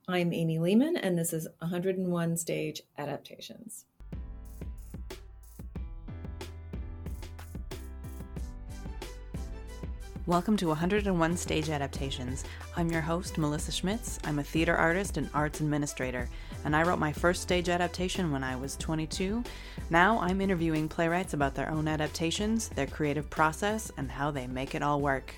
I'm Amy Lehman, and this is 101 Stage Adaptations. Welcome to 101 Stage Adaptations. I'm your host, Melissa Schmitz. I'm a theater artist and arts administrator, and I wrote my first stage adaptation when I was 22. Now I'm interviewing playwrights about their own adaptations, their creative process, and how they make it all work.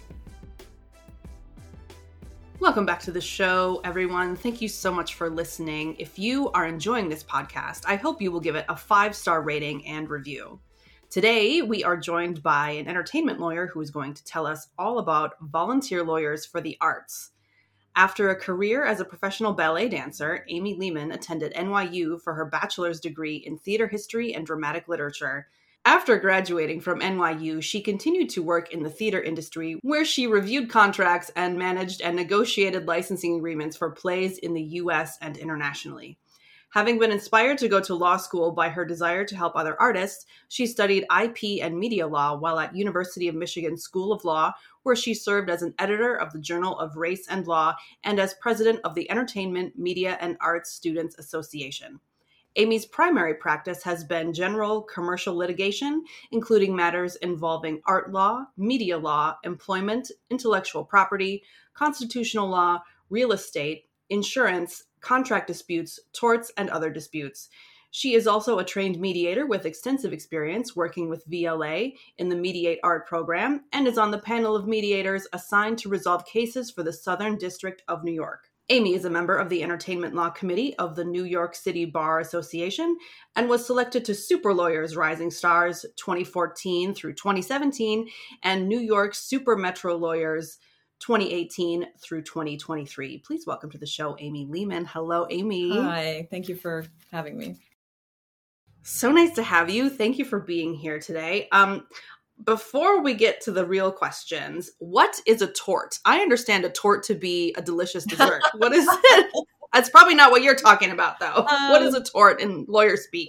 Welcome back to the show, everyone. Thank you so much for listening. If you are enjoying this podcast, I hope you will give it a 5-star rating and review. Today, we are joined by an entertainment lawyer who is going to tell us all about volunteer lawyers for the arts. After a career as a professional ballet dancer, Amy Lehman attended NYU for her bachelor's degree in theater history and dramatic literature. After graduating from NYU, she continued to work in the theater industry, where she reviewed contracts and managed and negotiated licensing agreements for plays in the U.S. and internationally. Having been inspired to go to law school by her desire to help other artists, she studied IP and media law while at University of Michigan School of Law, where she served as an editor of the Journal of Race and Law and as president of the Entertainment, Media, and Arts Students Association. Amy's primary practice has been general commercial litigation, including matters involving art law, media law, employment, intellectual property, constitutional law, real estate, insurance, contract disputes, torts, and other disputes. She is also a trained mediator with extensive experience working with VLA in the Mediate Art program and is on the panel of mediators assigned to resolve cases for the Southern District of New York. Amy is a member of the Entertainment Law Committee of the New York City Bar Association and was selected to Super Lawyers Rising Stars 2014 through 2017 and New York Super Metro Lawyers 2018 through 2023. Please welcome to the show, Amy Lehman. Hello, Amy. Hi, thank you for having me. So nice to have you. Thank you for being here today. Before we get to the real questions, what is a tort? I understand a tort to be a delicious dessert. What is it? That's probably not what you're talking about, though. What is a tort in lawyer speak?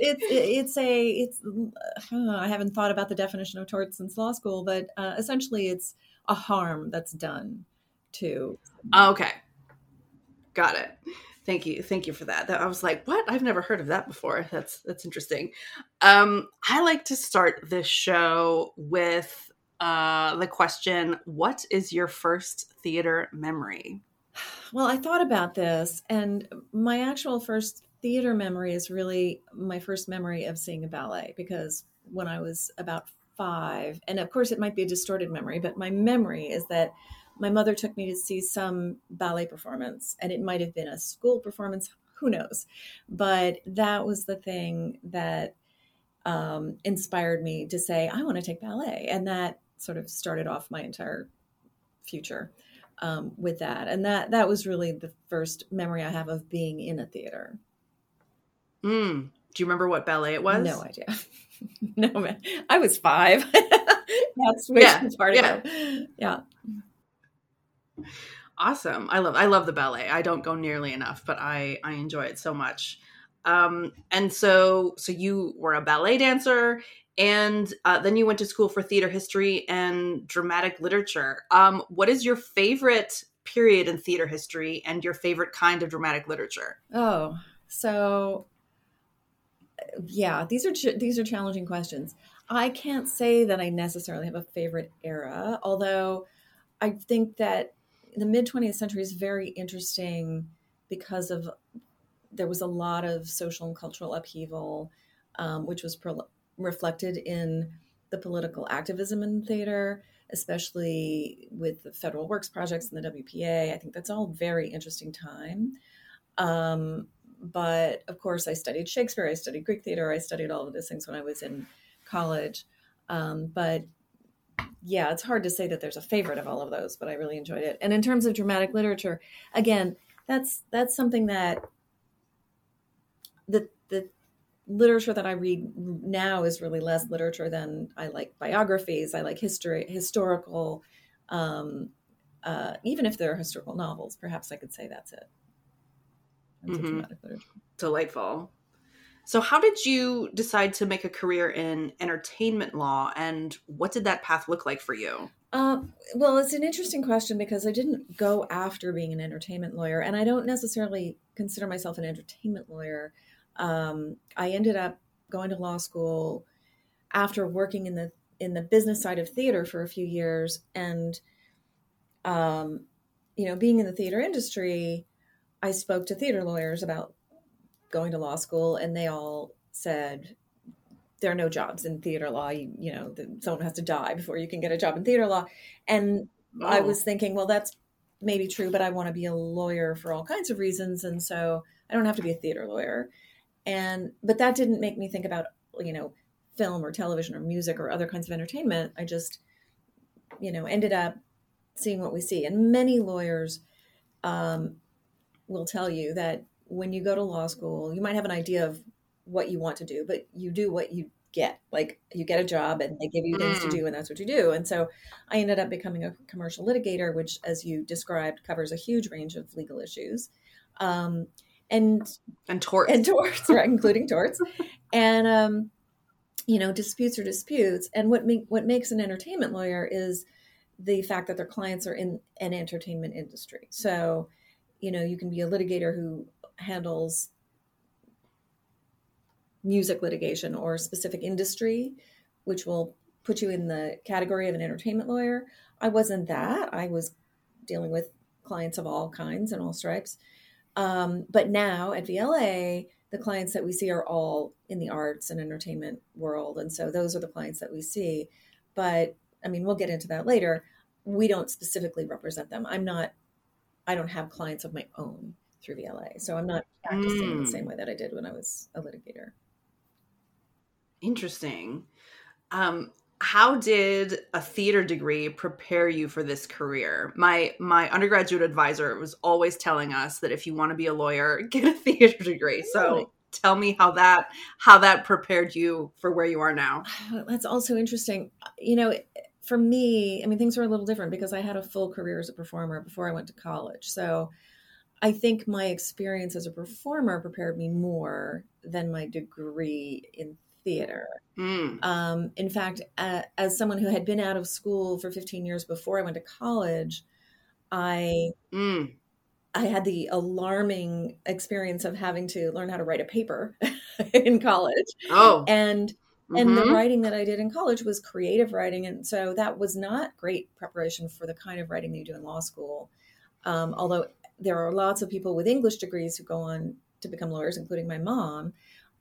I haven't thought about the definition of tort since law school, but essentially it's a harm that's done to. Okay. Got it. Thank you for that. I was like, what? I've never heard of that before. That's interesting. I like to start this show with the question, what is your first theater memory? Well, I thought about this, and my actual first theater memory is really my first memory of seeing a ballet, because when I was about 5, and of course it might be a distorted memory, but my memory is that my mother took me to see some ballet performance, and it might have been a school performance, who knows? But that was the thing that inspired me to say, I want to take ballet. And that sort of started off my entire future with that. And that was really the first memory I have of being in a theater. Do you remember what ballet it was? No idea. No, man. I was 5. That's which part of it. Yeah. Awesome. I love the ballet. I don't go nearly enough, but I enjoy it so much. And so you were a ballet dancer, and then you went to school for theater history and dramatic literature. What is your favorite period in theater history and your favorite kind of dramatic literature? Oh, so yeah, these are challenging questions. I can't say that I necessarily have a favorite era, although I think that the mid-20th century is very interesting because there was a lot of social and cultural upheaval, which was reflected in the political activism in theater, especially with the federal works projects and the WPA. I think that's all very interesting time. But of course, I studied Shakespeare, I studied Greek theater, I studied all of these things when I was in college. But yeah, it's hard to say that there's a favorite of all of those, but I really enjoyed it. And in terms of dramatic literature, again, that's something that the literature that I read now is really less literature than I like biographies. I like historical, even if they're historical novels, perhaps I could say that's it. That's dramatic literature. Delightful. So how did you decide to make a career in entertainment law, and what did that path look like for you? Well, it's an interesting question because I didn't go after being an entertainment lawyer, and I don't necessarily consider myself an entertainment lawyer. I ended up going to law school after working in the business side of theater for a few years, and being in the theater industry, I spoke to theater lawyers about going to law school, and they all said there are no jobs in theater law. Someone has to die before you can get a job in theater law. And I Oh, was thinking, well, that's maybe true, but I want to be a lawyer for all kinds of reasons. And so I don't have to be a theater lawyer. But that didn't make me think about, film or television or music or other kinds of entertainment. I just, ended up seeing what we see. And many lawyers will tell you that when you go to law school, you might have an idea of what you want to do, but you do what you get. Like you get a job and they give you things to mm. do, and that's what you do. And so I ended up becoming a commercial litigator, which, as you described, covers a huge range of legal issues. Um, and And torts. and torts, right, including torts, and disputes are disputes. And what makes an entertainment lawyer is the fact that their clients are in an entertainment industry. So, you can be a litigator who handles music litigation or a specific industry, which will put you in the category of an entertainment lawyer. I wasn't that. I was dealing with clients of all kinds and all stripes. But now at VLA, the clients that we see are all in the arts and entertainment world. And so those are the clients that we see. But I mean, we'll get into that later. We don't specifically represent them. I don't have clients of my own through VLA. So I'm not practicing the same way that I did when I was a litigator. Interesting. How did a theater degree prepare you for this career? My undergraduate advisor was always telling us that if you want to be a lawyer, get a theater degree. Really? So tell me how that prepared you for where you are now. That's also interesting. For me, I mean, things were a little different because I had a full career as a performer before I went to college. So I think my experience as a performer prepared me more than my degree in theater. In fact, as someone who had been out of school for 15 years before I went to college, I Mm. I had the alarming experience of having to learn how to write a paper in college. Oh. And the writing that I did in college was creative writing. And so that was not great preparation for the kind of writing that you do in law school. Although there are lots of people with English degrees who go on to become lawyers, including my mom.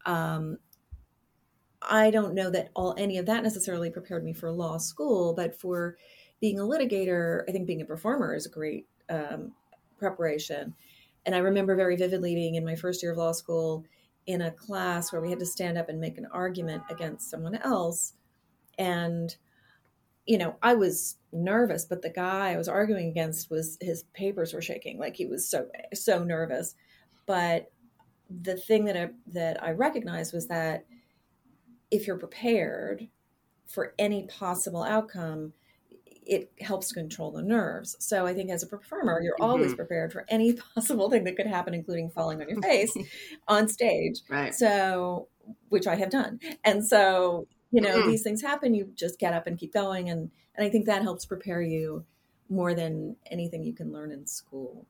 I don't know that any of that necessarily prepared me for law school, but for being a litigator, I think being a performer is a great preparation. And I remember very vividly being in my first year of law school in a class where we had to stand up and make an argument against someone else. And, I was nervous, but the guy I was arguing against his papers were shaking. Like he was so nervous. But the thing that I recognized was that if you're prepared for any possible outcome, it helps to control the nerves. So I think as a performer, you're always prepared for any possible thing that could happen, including falling on your face on stage. Right. So, which I have done. And so, these things happen, you just get up and keep going. And I think that helps prepare you more than anything you can learn in school.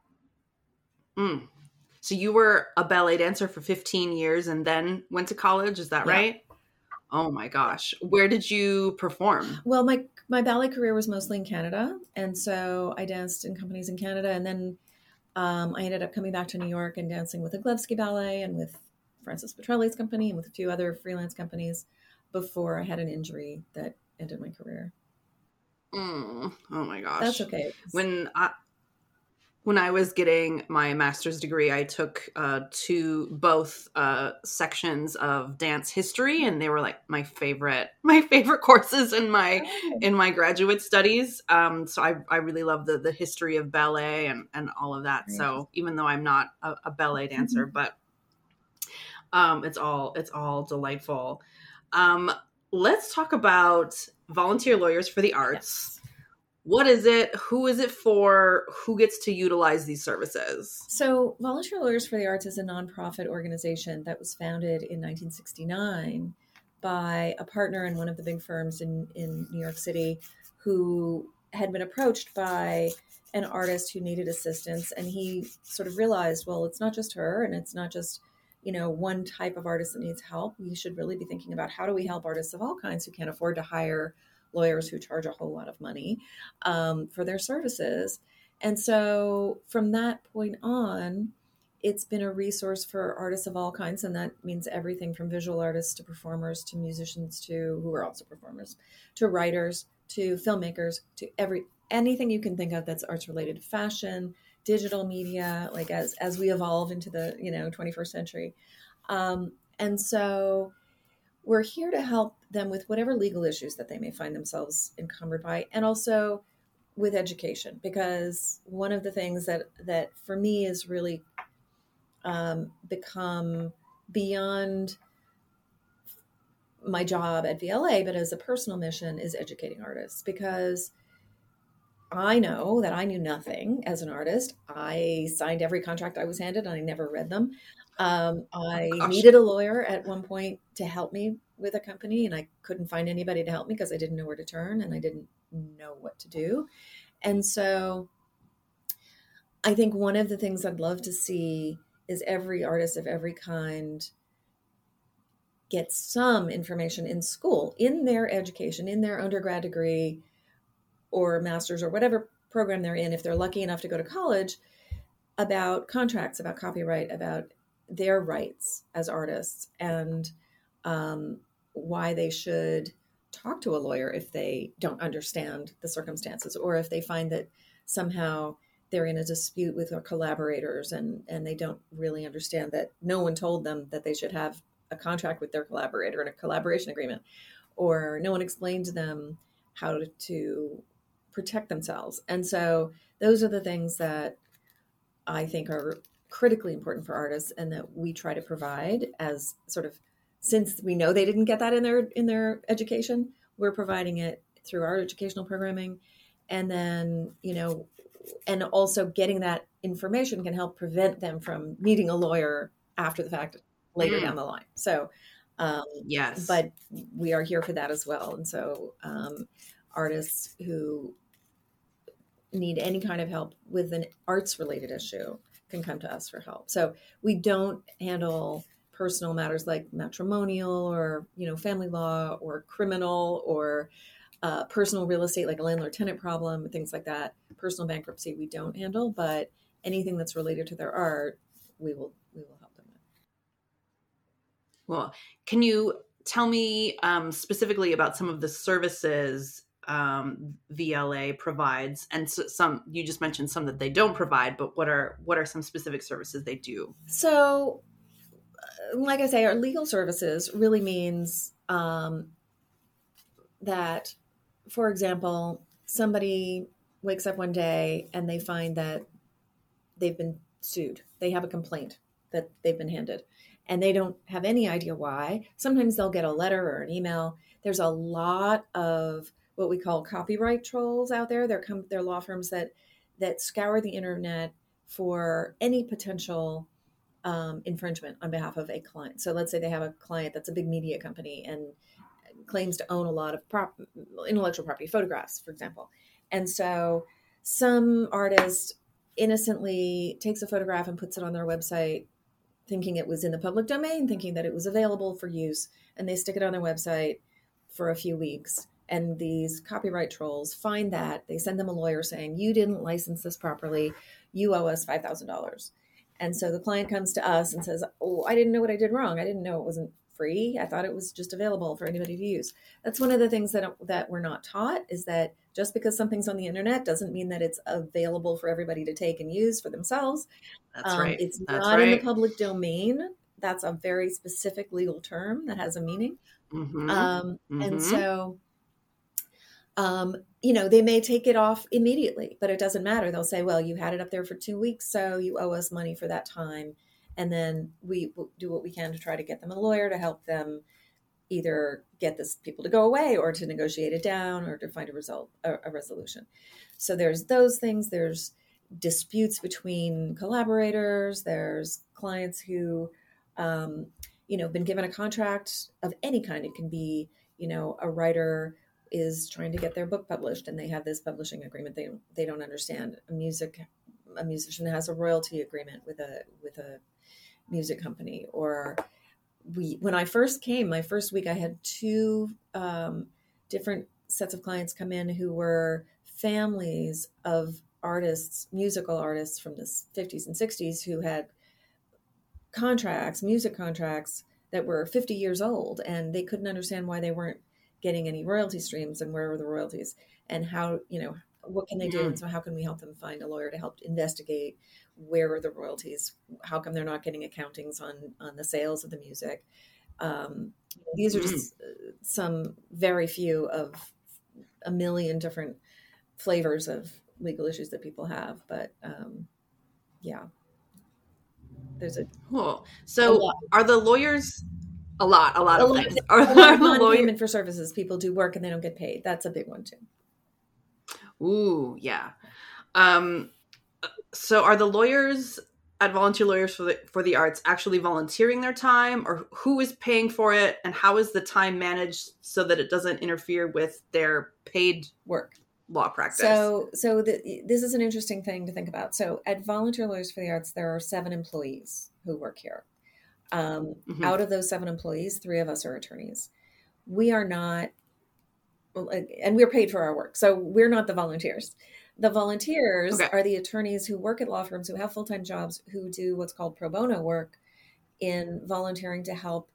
So you were a ballet dancer for 15 years and then went to college. Is that right? Oh my gosh. Where did you perform? Well, my ballet career was mostly in Canada. And so I danced in companies in Canada. And then I ended up coming back to New York and dancing with the Glevsky Ballet and with Francis Petrelli's company and with a few other freelance companies before I had an injury that ended my career. Oh my gosh. That's okay. When I was getting my master's degree, I took both sections of dance history, and they were like my favorite courses in my graduate studies. So I really love the history of ballet and all of that. So even though I'm not a ballet dancer, but it's all delightful. Let's talk about volunteer lawyers for the arts. Yes. What is it? Who is it for? Who gets to utilize these services? So Volunteer Lawyers for the Arts is a nonprofit organization that was founded in 1969 by a partner in one of the big firms in New York City who had been approached by an artist who needed assistance. And he sort of realized, well, it's not just her, and it's not just, one type of artist that needs help. We should really be thinking about how do we help artists of all kinds who can't afford to hire lawyers who charge a whole lot of money for their services. And so from that point on, it's been a resource for artists of all kinds. And that means everything from visual artists to performers to musicians to who are also performers, to writers, to filmmakers, to anything you can think of that's arts related, fashion, digital media, like as we evolve into the 21st century. And so we're here to help them with whatever legal issues that they may find themselves encumbered by, and also with education, because one of the things that for me is really become beyond my job at VLA, but as a personal mission, is educating artists, because I know that I knew nothing as an artist. I signed every contract I was handed and I never read them. I needed a lawyer at one point to help me with a company, and I couldn't find anybody to help me because I didn't know where to turn and I didn't know what to do. And so I think one of the things I'd love to see is every artist of every kind get some information in school, in their education, in their undergrad degree or master's or whatever program they're in, if they're lucky enough to go to college, about contracts, about copyright, about their rights as artists, and why they should talk to a lawyer if they don't understand the circumstances, or if they find that somehow they're in a dispute with their collaborators and they don't really understand that no one told them that they should have a contract with their collaborator and a collaboration agreement, or no one explained to them how to protect themselves. And so those are the things that I think are critically important for artists, and that we try to provide as sort of, since we know they didn't get that in their education, we're providing it through our educational programming. And then, and also getting that information can help prevent them from needing a lawyer after the fact later down the line. So, yes, but we are here for that as well. And so artists who need any kind of help with an arts related issue can come to us for help. So we don't handle personal matters like matrimonial or, family law or criminal or personal real estate, like a landlord tenant problem, things like that. Personal bankruptcy, we don't handle, but anything that's related to their art, we will help them with. Well, can you tell me specifically about some of the services VLA provides, and some you just mentioned some that they don't provide, but what are some specific services they do? So, like I say, our legal services really means that, for example, somebody wakes up one day and they find that they've been sued. They have a complaint that they've been handed, and they don't have any idea why. Sometimes they'll get a letter or an email. There's a lot of what we call copyright trolls out there. They're law firms that scour the internet for any potential infringement on behalf of a client. So let's say they have a client that's a big media company and claims to own a lot of intellectual property, photographs, for example. And so some artist innocently takes a photograph and puts it on their website, thinking it was in the public domain, thinking that it was available for use, and they stick it on their website for a few weeks. And these copyright trolls find that, they send them a lawyer saying, you didn't license this properly, you owe us $5,000. And so the client comes to us and says, oh, I didn't know what I did wrong. I didn't know it wasn't free. I thought it was just available for anybody to use. That's one of the things that we're not taught, is that just because something's on the internet doesn't mean that it's available for everybody to take and use for themselves. That's right. It's not in the public domain. That's a very specific legal term that has a meaning. And so, they may take it off immediately, but it doesn't matter. They'll say, well, you had it up there for 2 weeks, so you owe us money for that time. And then we will do what we can to try to get them a lawyer to help them either get this people to go away or to negotiate it down or to find a resolution. So there's those things. There's disputes between collaborators. There's clients who, been given a contract of any kind. It can be, a writer is trying to get their book published, and they have this publishing agreement they don't understand. A musician has a royalty agreement with a music company. Or when I first came, my first week, I had two different sets of clients come in who were families of artists, musical artists from the 50s and 60s, who had music contracts that were 50 years old, and they couldn't understand why they weren't getting any royalty streams, and where were the royalties, and how, what can they do? And so how can we help them find a lawyer to help investigate where are the royalties? How come they're not getting accountings on the sales of the music? These are just some very few of a million different flavors of legal issues that people have. But yeah, there's cool. So are the lawyers a lot of things? Are the non-payment for services? People do work and they don't get paid. That's a big one too. Ooh, yeah. So are the lawyers at Volunteer Lawyers for the Arts actually volunteering their time, or who is paying for it, and how is the time managed so that it doesn't interfere with their paid work law practice? So this is an interesting thing to think about. So at Volunteer Lawyers for the Arts, there are 7 employees who work here. Out of those 7 employees, 3 of us are attorneys. We are not, and we're paid for our work. So we're not the volunteers. The volunteers are the attorneys who work at law firms, who have full-time jobs, who do what's called pro bono work in volunteering to help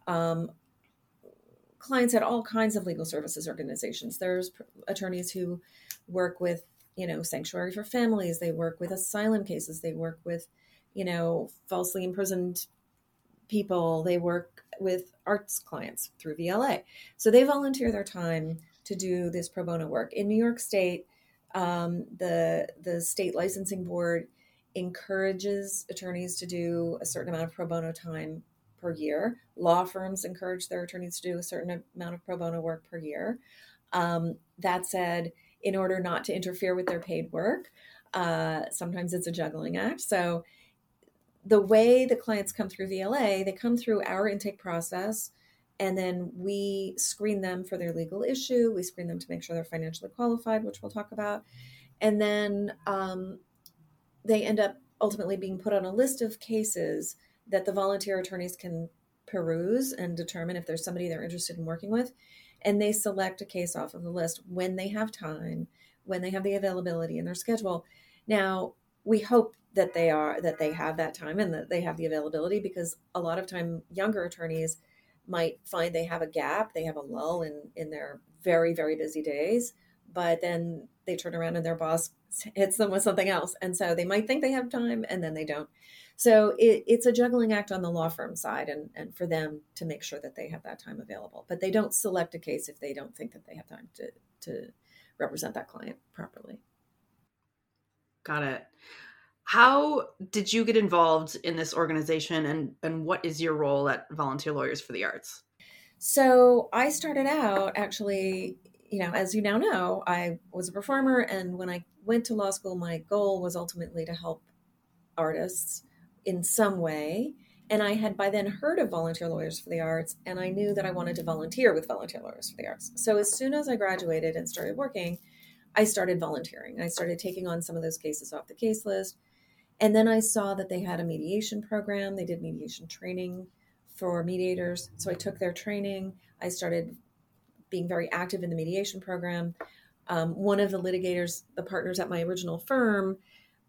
clients at all kinds of legal services organizations. There's attorneys who work with, Sanctuary for Families. They work with asylum cases. They work with, falsely imprisoned people. They work with arts clients through VLA. So they volunteer their time to do this pro bono work. In New York State, the state licensing board encourages attorneys to do a certain amount of pro bono time per year. Law firms encourage their attorneys to do a certain amount of pro bono work per year. That said, in order not to interfere with their paid work, sometimes it's a juggling act. So the way the clients come through VLA, they come through our intake process, and then we screen them for their legal issue. We screen them to make sure they're financially qualified, which we'll talk about. And then they end up ultimately being put on a list of cases that the volunteer attorneys can peruse and determine if there's somebody they're interested in working with. And they select a case off of the list when they have time, when they have the availability in their schedule. Now, we hope that they have that time and that they have the availability, because a lot of time younger attorneys might find they have a gap, they have a lull in their very, very busy days, but then they turn around and their boss hits them with something else. And so they might think they have time and then they don't. So it's a juggling act on the law firm side, and for them to make sure that they have that time available. But they don't select a case if they don't think that they have time to represent that client properly. Got it. How did you get involved in this organization, and what is your role at Volunteer Lawyers for the Arts? So I started out, actually, as you now know, I was a performer. And when I went to law school, my goal was ultimately to help artists in some way. And I had by then heard of Volunteer Lawyers for the Arts, and I knew that I wanted to volunteer with Volunteer Lawyers for the Arts. So as soon as I graduated and started working, I started volunteering. I started taking on some of those cases off the case list. And then I saw that they had a mediation program. They did mediation training for mediators. So I took their training. I started being very active in the mediation program. One of the litigators, the partners at my original firm,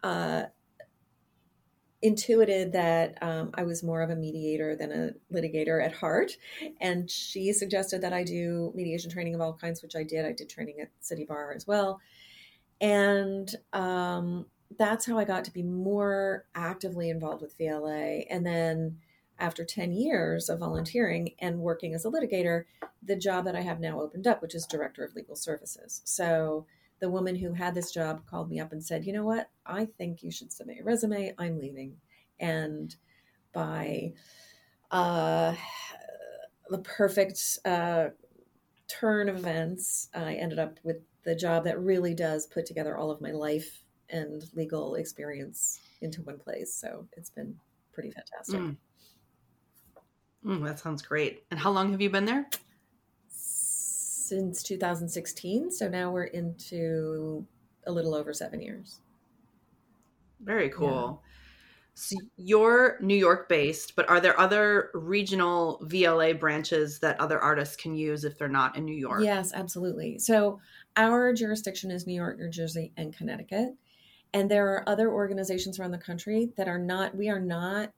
intuited that I was more of a mediator than a litigator at heart. And she suggested that I do mediation training of all kinds, which I did. I did training at City Bar as well. And that's how I got to be more actively involved with VLA. And then after 10 years of volunteering and working as a litigator, the job that I have now opened up, which is Director of Legal Services. So the woman who had this job called me up and said, you know what, I think you should submit your resume. I'm leaving. And by the perfect turn of events, I ended up with the job that really does put together all of my life and legal experience into one place. So it's been pretty fantastic. That sounds great. And how long have you been there? since 2016. So now we're into a little over 7 years. Very cool. So you're New York based, but are there other regional VLA branches that other artists can use if they're not in New York? Yes, absolutely. So our jurisdiction is New York, New Jersey, and Connecticut. And there are other organizations around the country that we are not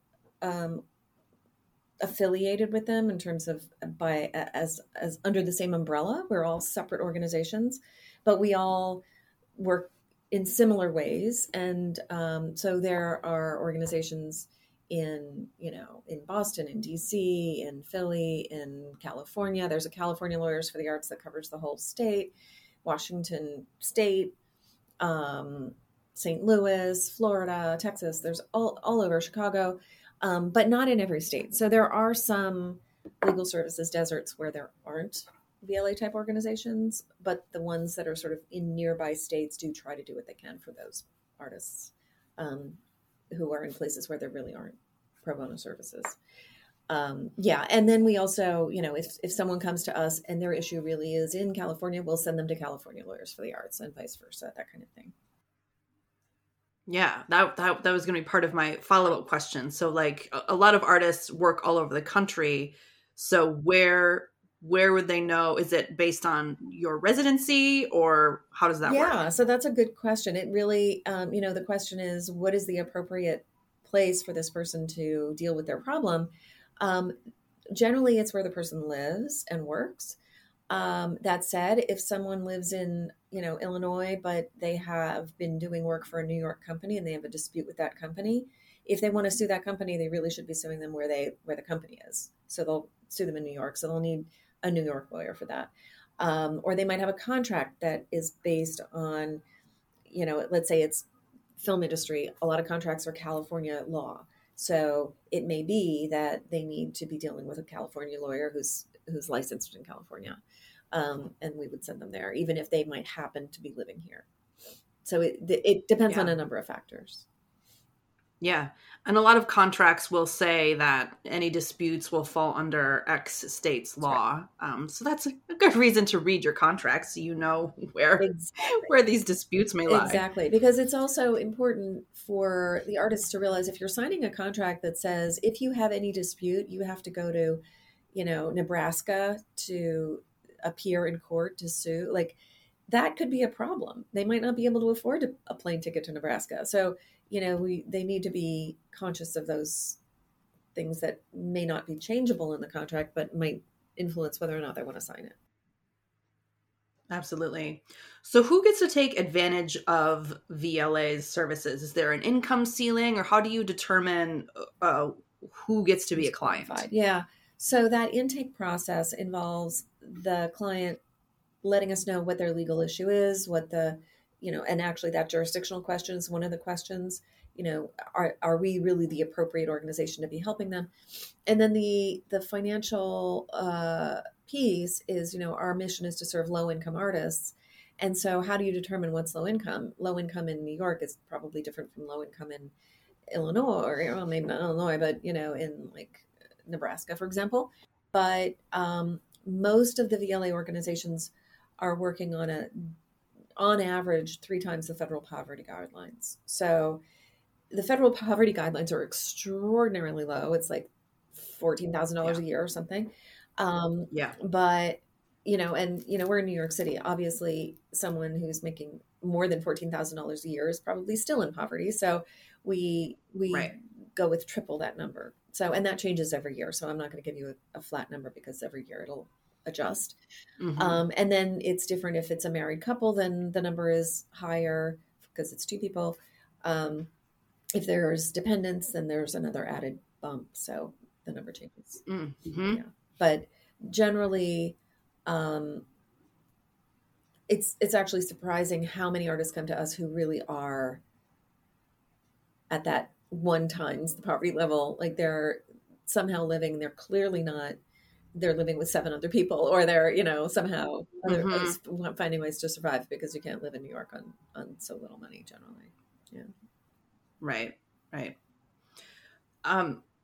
affiliated with them in terms of as under the same umbrella. We're all separate organizations, but we all work in similar ways. And so there are organizations in Boston, in DC, in Philly, in California. There's a California Lawyers for the Arts that covers the whole state, Washington State, St. Louis, Florida, Texas. There's all over, Chicago, but not in every state. So there are some legal services deserts where there aren't VLA type organizations, but the ones that are sort of in nearby states do try to do what they can for those artists who are in places where there really aren't pro bono services. And then we also, if someone comes to us and their issue really is in California, we'll send them to California Lawyers for the Arts and vice versa, that kind of thing. Yeah, that was going to be part of my follow-up question. So like a lot of artists work all over the country. So where would they know? Is it based on your residency, or how does that work? Yeah, so that's a good question. It really, the question is, what is the appropriate place for this person to deal with their problem? Generally, it's where the person lives and works. That said, if someone lives in, Illinois, but they have been doing work for a New York company and they have a dispute with that company, if they want to sue that company, they really should be suing them where the company is. So they'll sue them in New York. So they'll need a New York lawyer for that. Or they might have a contract that is based on, let's say it's film industry. A lot of contracts are California law. So it may be that they need to be dealing with a California lawyer who's licensed in California. And we would send them there, even if they might happen to be living here. So it depends on a number of factors. Yeah. And a lot of contracts will say that any disputes will fall under X state's law. Right. So that's a good reason to read your contracts so you know where these disputes may lie. Exactly. Because it's also important for the artists to realize if you're signing a contract that says if you have any dispute, you have to go to, Nebraska to appear in court to sue, like that could be a problem. They might not be able to afford a plane ticket to Nebraska. So they need to be conscious of those things that may not be changeable in the contract, but might influence whether or not they want to sign it. Absolutely. So who gets to take advantage of VLA's services? Is there an income ceiling, or how do you determine who gets to be a client? Yeah. So that intake process involves the client letting us know what their legal issue is, what the and actually that jurisdictional question is one of the questions, are we really the appropriate organization to be helping them? And then the financial piece is, our mission is to serve low income artists. And so how do you determine what's low income? Low income in New York is probably different from low income in Illinois, or maybe not Illinois, but, in like Nebraska, for example. But most of the VLA organizations are working on average 3 times the federal poverty guidelines. So the federal poverty guidelines are extraordinarily low. It's like $14,000 a year or something. But, we're in New York City. Obviously, someone who's making more than $14,000 a year is probably still in poverty. So we go with triple that number. So, and that changes every year. So I'm not going to give you a flat number because every year it'll adjust. Mm-hmm. And then it's different if it's a married couple, then the number is higher because it's 2 people. If there's dependents, then there's another added bump. So the number changes. Mm-hmm. Yeah. But generally, it's actually surprising how many artists come to us who really are at that 1 times the poverty level. Like they're somehow living, they're clearly not, they're living with 7 other people, or they're, somehow otherwise finding ways to survive because you can't live in New York on so little money generally. Yeah. Right.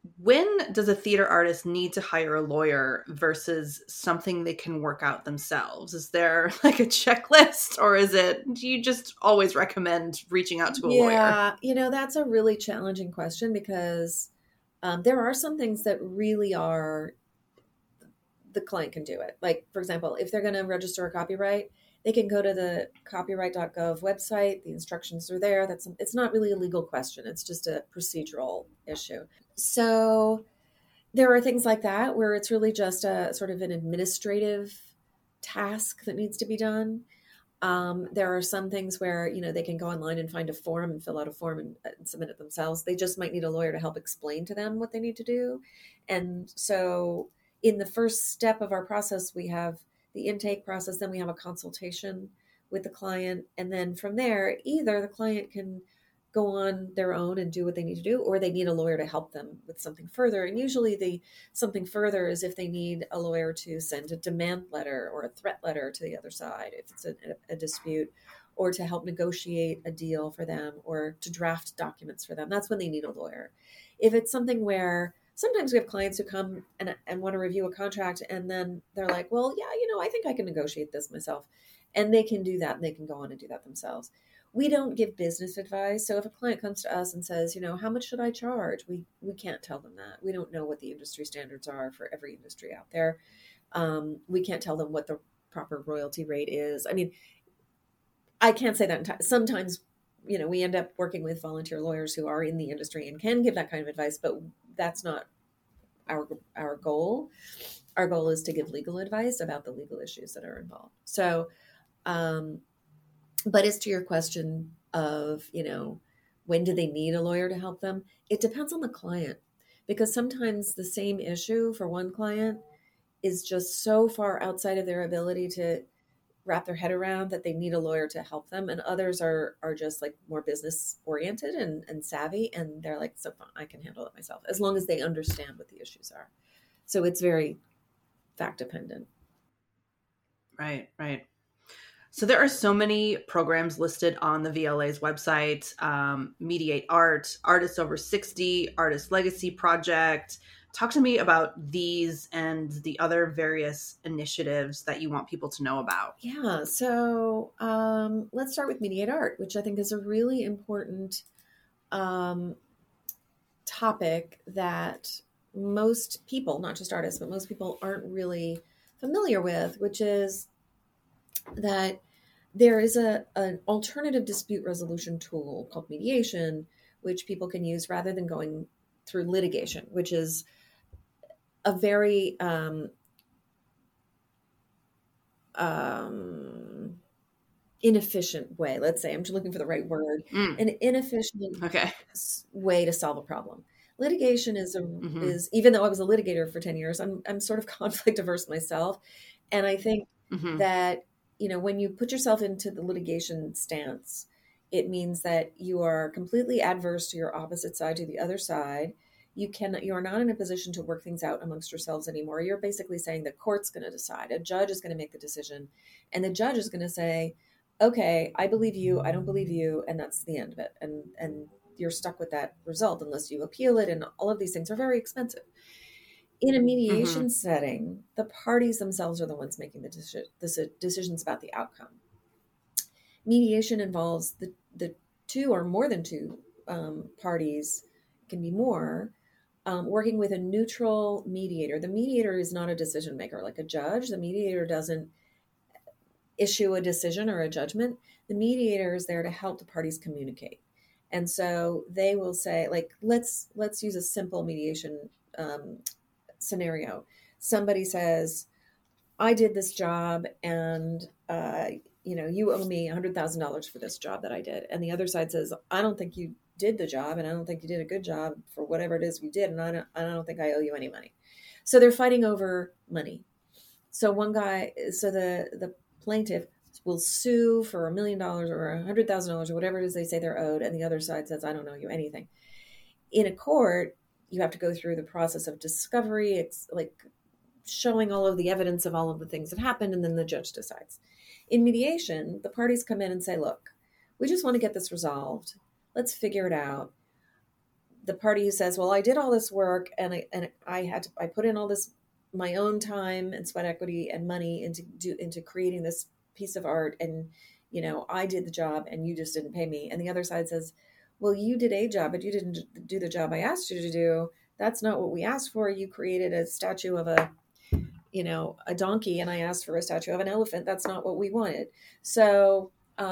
when does a theater artist need to hire a lawyer versus something they can work out themselves? Is there like a checklist, or do you just always recommend reaching out to a lawyer? Yeah, that's a really challenging question because there are some things that really are the client can do it. Like, for example, if they're going to register a copyright, they can go to the copyright.gov website. The instructions are there. It's not really a legal question. It's just a procedural issue. So there are things like that where it's really just a sort of an administrative task that needs to be done. There are some things where, they can go online and find a form and fill out a form and submit it themselves. They just might need a lawyer to help explain to them what they need to do. And so in the first step of our process, we have the intake process, then we have a consultation with the client. And then from there, either the client can go on their own and do what they need to do, or they need a lawyer to help them with something further. And usually the something further is if they need a lawyer to send a demand letter or a threat letter to the other side, if it's a dispute, or to help negotiate a deal for them, or to draft documents for them. That's when they need a lawyer. If it's something where sometimes we have clients who come and want to review a contract, and then they're like, well, yeah, I think I can negotiate this myself. And they can do that, and they can go on and do that themselves. We don't give business advice. So if a client comes to us and says, how much should I charge? We can't tell them that. We don't know what the industry standards are for every industry out there. We can't tell them what the proper royalty rate is. I mean, I can't say that. Sometimes, we end up working with volunteer lawyers who are in the industry and can give that kind of advice, but that's not our goal. Our goal is to give legal advice about the legal issues that are involved. So, but as to your question of, when do they need a lawyer to help them? It depends on the client, because sometimes the same issue for one client is just so far outside of their ability to wrap their head around that they need a lawyer to help them. And others are just like more business oriented and savvy. And they're like, so fine, I can handle it myself, as long as they understand what the issues are. So it's very fact dependent. Right. So there are so many programs listed on the VLA's website: Mediate Art, Artists Over 60, Artist Legacy Project. Talk to me about these and the other various initiatives that you want people to know about. Yeah, so let's start with Mediate Art, which I think is a really important topic that most people, not just artists, but most people aren't really familiar with, which is that there is an alternative dispute resolution tool called mediation, which people can use rather than going through litigation, which is a very inefficient way. Let's say, I'm just looking for the right word. An inefficient way to solve a problem. Litigation is even though I was a litigator for 10 years, I'm sort of conflict averse myself, and I think that when you put yourself into the litigation stance, it means that you are completely adverse to your opposite side, to the other side. You are not in a position to work things out amongst yourselves anymore. You're basically saying the court's going to decide. A judge is going to make the decision, and the judge is going to say, okay, I believe you, I don't believe you, and that's the end of it. And you're stuck with that result unless you appeal it, and all of these things are very expensive. In a mediation setting, the parties themselves are the ones making the decisions about the outcome. Mediation involves the two or more than two parties, can be more, working with a neutral mediator. The mediator is not a decision maker like a judge. The mediator doesn't issue a decision or a judgment. The mediator is there to help the parties communicate. And so they will say, like, let's use a simple mediation scenario. Somebody says, I did this job, and you owe me $100,000 for this job that I did. And the other side says, I don't think you did the job, and I don't think you did a good job for whatever it is you did, and I don't think I owe you any money. So they're fighting over money. So the plaintiff will sue for $1 million or $100,000 or whatever it is they say they're owed, and the other side says, I don't owe you anything. In a court, you have to go through the process of discovery. It's like showing all of the evidence of all of the things that happened, and then the judge decides. In mediation, the parties come in and say, look, we just want to get this resolved. Let's figure it out. the party who says, well, I did all this work and I put in all this, my own time and sweat equity and money into creating this piece of art. And, I did the job and you just didn't pay me. And the other side says, well, you did a job, but you didn't do the job I asked you to do. That's not what we asked for. You created a statue of a donkey and I asked for a statue of an elephant. That's not what we wanted. So,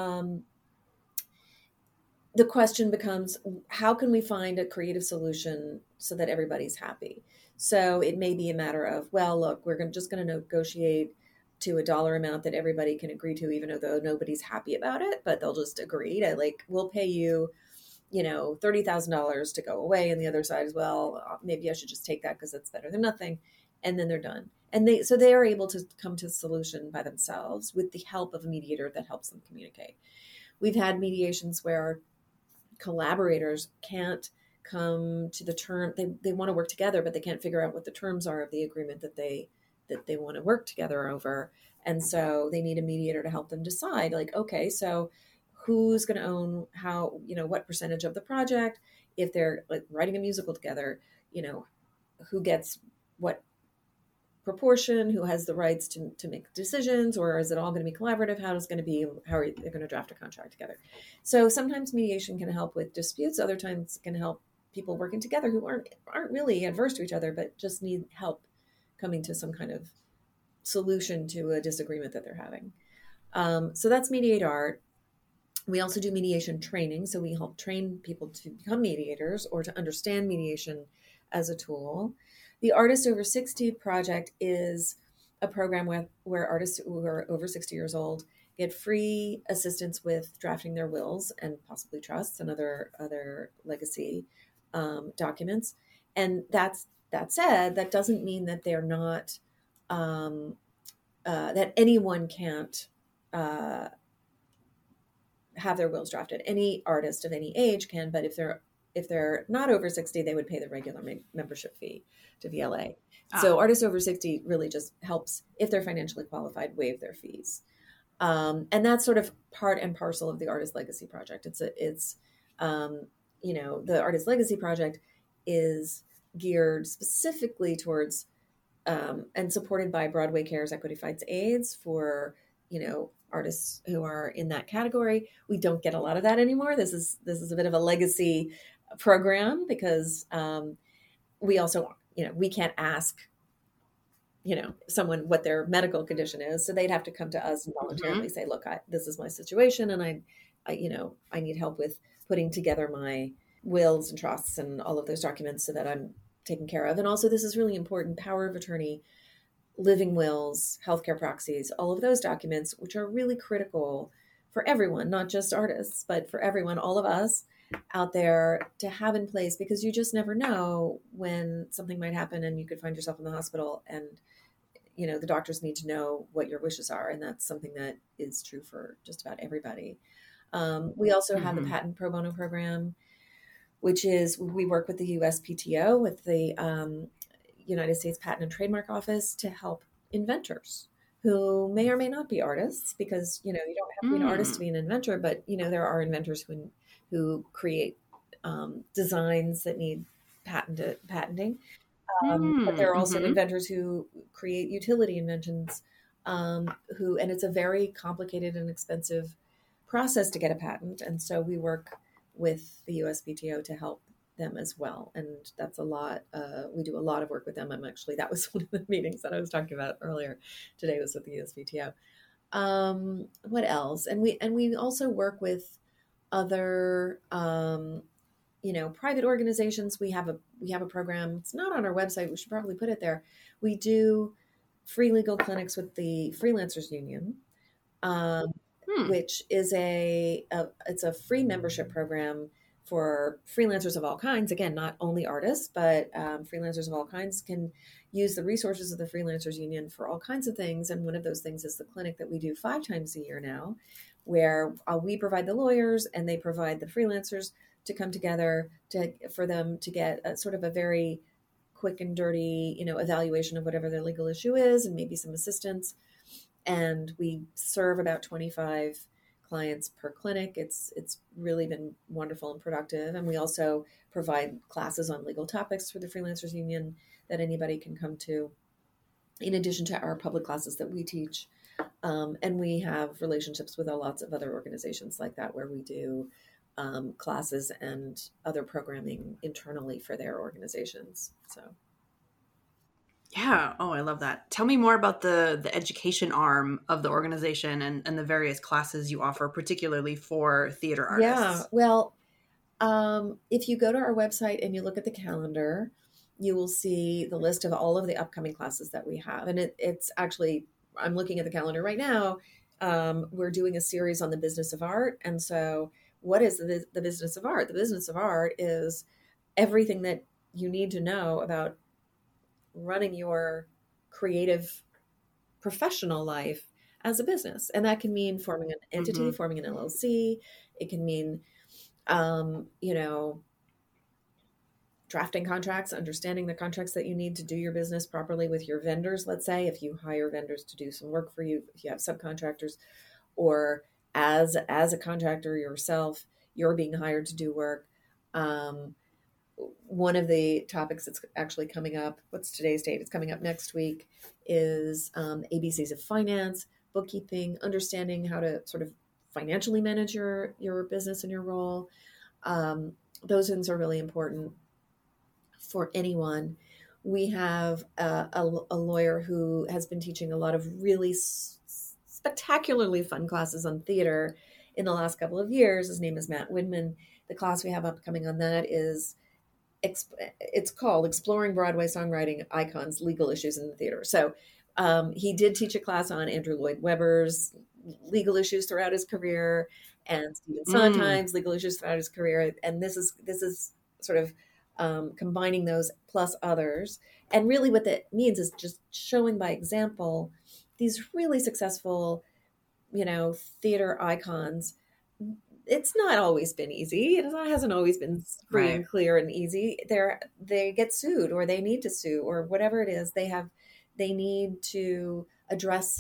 the question becomes, how can we find a creative solution so that everybody's happy? So it may be a matter of, well, look, we're just going to negotiate to a dollar amount that everybody can agree to, even though nobody's happy about it, but they'll just agree to, like, we'll pay you, $30,000 to go away. And the other side as well, maybe I should just take that because it's better than nothing. And then they're done. And they are able to come to a solution by themselves with the help of a mediator that helps them communicate. We've had mediations where collaborators can't come to the term. They want to work together, but they can't figure out what the terms are of the agreement that they want to work together over. And so they need a mediator to help them decide, like, okay, so who's going to own what percentage of the project? If they're like writing a musical together, who gets what proportion, who has the rights to make decisions, or is it all going to be collaborative? How are they going to draft a contract together? So sometimes mediation can help with disputes. Other times it can help people working together who aren't really adverse to each other, but just need help coming to some kind of solution to a disagreement that they're having. So that's Mediate Art. We also do mediation training. So we help train people to become mediators or to understand mediation as a tool. The Artists Over 60 project is a program where artists who are over 60 years old get free assistance with drafting their wills and possibly trusts and other legacy documents. And that said, that doesn't mean that they're not, that anyone can't have their wills drafted. Any artist of any age can, but if they're not over 60, they would pay the regular membership fee to VLA. So Artists Over 60 really just helps, if they're financially qualified, waive their fees. And that's sort of part and parcel of the Artist Legacy Project. The Artist Legacy Project is geared specifically towards and supported by Broadway Cares Equity Fights AIDS for, artists who are in that category. We don't get a lot of that anymore. This is a bit of a legacy program because we also, we can't ask, someone what their medical condition is. So they'd have to come to us and voluntarily say, look, this is my situation. And I need help with putting together my wills and trusts and all of those documents so that I'm taken care of. And also this is really important, power of attorney, living wills, healthcare proxies, all of those documents, which are really critical for everyone, not just artists, but for everyone, all of us out there to have in place, because you just never know when something might happen and you could find yourself in the hospital and, the doctors need to know what your wishes are. And that's something that is true for just about everybody. We also have the Patent Pro Bono program, which is we work with the USPTO, with the United States Patent and Trademark Office, to help inventors who may or may not be artists, because, you don't have to be an artist to be an inventor, but, there are inventors who create designs that need patenting. But there are also inventors who create utility inventions, and it's a very complicated and expensive process to get a patent. And so we work with the USPTO to help them as well. And that's a lot. We do a lot of work with them. That was one of the meetings that I was talking about earlier today, was with the USPTO. What else? And we also work with other, private organizations. We have a program. It's not on our website. We should probably put it there. We do free legal clinics with the Freelancers Union, which is it's a free membership program for freelancers of all kinds. Again, not only artists, but freelancers of all kinds can use the resources of the Freelancers Union for all kinds of things. And one of those things is the clinic that we do 5 times a year now, where we provide the lawyers and they provide the freelancers to come together for them to get a sort of a very quick and dirty, evaluation of whatever their legal issue is, and maybe some assistance. And we serve about 25 clients per clinic. It's really been wonderful and productive. And we also provide classes on legal topics for the Freelancers Union that anybody can come to, in addition to our public classes that we teach. And we have relationships with lots of other organizations like that, where we do classes and other programming internally for their organizations. So. Yeah. Oh, I love that. Tell me more about the education arm of the organization and the various classes you offer, particularly for theater artists. Yeah. Well, if you go to our website and you look at the calendar, you will see the list of all of the upcoming classes that we have. And it's actually, I'm looking at the calendar right now. We're doing a series on the business of art. And so what is the business of art? The business of art is everything that you need to know about running your creative professional life as a business. And that can mean forming an entity, forming an LLC. It can mean, drafting contracts, understanding the contracts that you need to do your business properly with your vendors. Let's say if you hire vendors to do some work for you, if you have subcontractors, or as a contractor yourself, you're being hired to do work. One of the topics that's actually coming up, what's today's date? It's coming up next week, is ABCs of finance, bookkeeping, understanding how to sort of financially manage your business and your role. Those things are really important for anyone. We have a lawyer who has been teaching a lot of really spectacularly fun classes on theater in the last couple of years. His name is Matt Widman. The class we have upcoming on that is, it's called Exploring Broadway Songwriting Icons, Legal Issues in the Theater. So he did teach a class on Andrew Lloyd Webber's legal issues throughout his career, and Stephen Sondheim's legal issues throughout his career. And this is sort of combining those plus others. And really what that means is just showing by example these really successful, theater icons. It's not always been easy. It hasn't always been free and clear and easy. They get sued, or they need to sue, or whatever it is. They need to address,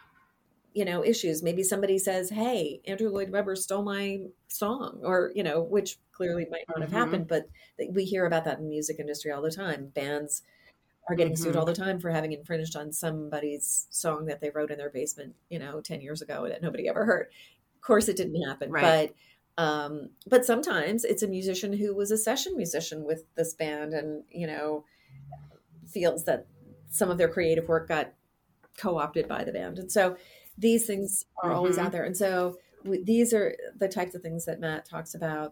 issues. Maybe somebody says, "Hey, Andrew Lloyd Webber stole my song," or, which clearly might not have happened, but we hear about that in the music industry all the time. Bands are getting sued all the time for having infringed on somebody's song that they wrote in their basement, 10 years ago that nobody ever heard. Of course it didn't happen, but sometimes it's a musician who was a session musician with this band and, feels that some of their creative work got co-opted by the band. And so these things are always out there. And so these are the types of things that Matt talks about.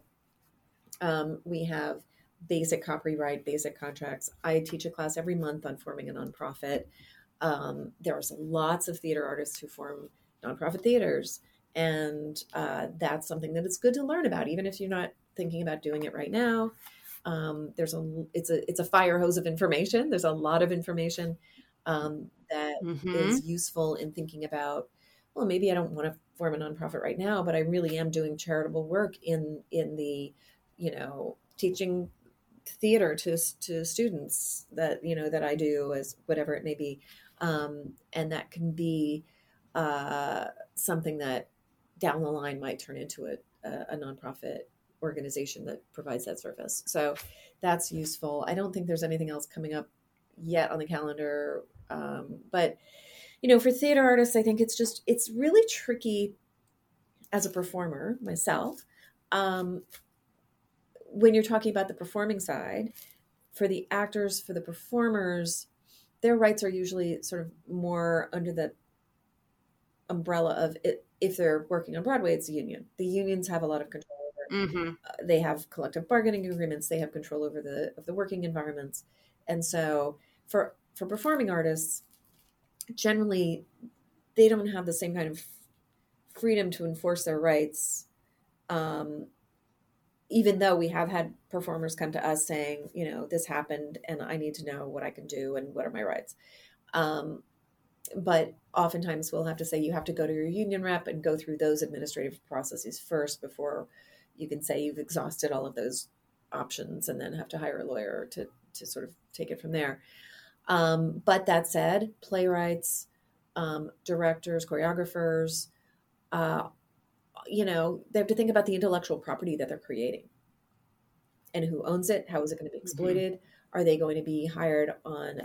We have basic copyright, basic contracts. I teach a class every month on forming a nonprofit. There are lots of theater artists who form nonprofit theaters. And that's something that it's good to learn about, even if you're not thinking about doing it right now. It's a fire hose of information. There's a lot of information that is useful in thinking about, well, maybe I don't want to form a nonprofit right now, but I really am doing charitable work in the, teaching theater to students that, that I do, as whatever it may be. And that can be something that down the line might turn into a nonprofit organization that provides that service. So that's useful. I don't think there's anything else coming up yet on the calendar. But, for theater artists, I think it's really tricky as a performer myself. When you're talking about the performing side, for the actors, for the performers, their rights are usually sort of more under the umbrella of it. If they're working on Broadway, it's a union. The unions have a lot of control over. They have collective bargaining agreements. They have control over the working environments. And so for performing artists, generally, they don't have the same kind of freedom to enforce their rights. Even though we have had performers come to us saying, this happened and I need to know what I can do and what are my rights. But oftentimes we'll have to say, you have to go to your union rep and go through those administrative processes first before you can say you've exhausted all of those options, and then have to hire a lawyer to sort of take it from there. But that said, playwrights, directors, choreographers, they have to think about the intellectual property that they're creating and who owns it. How is it going to be exploited? Are they going to be hired on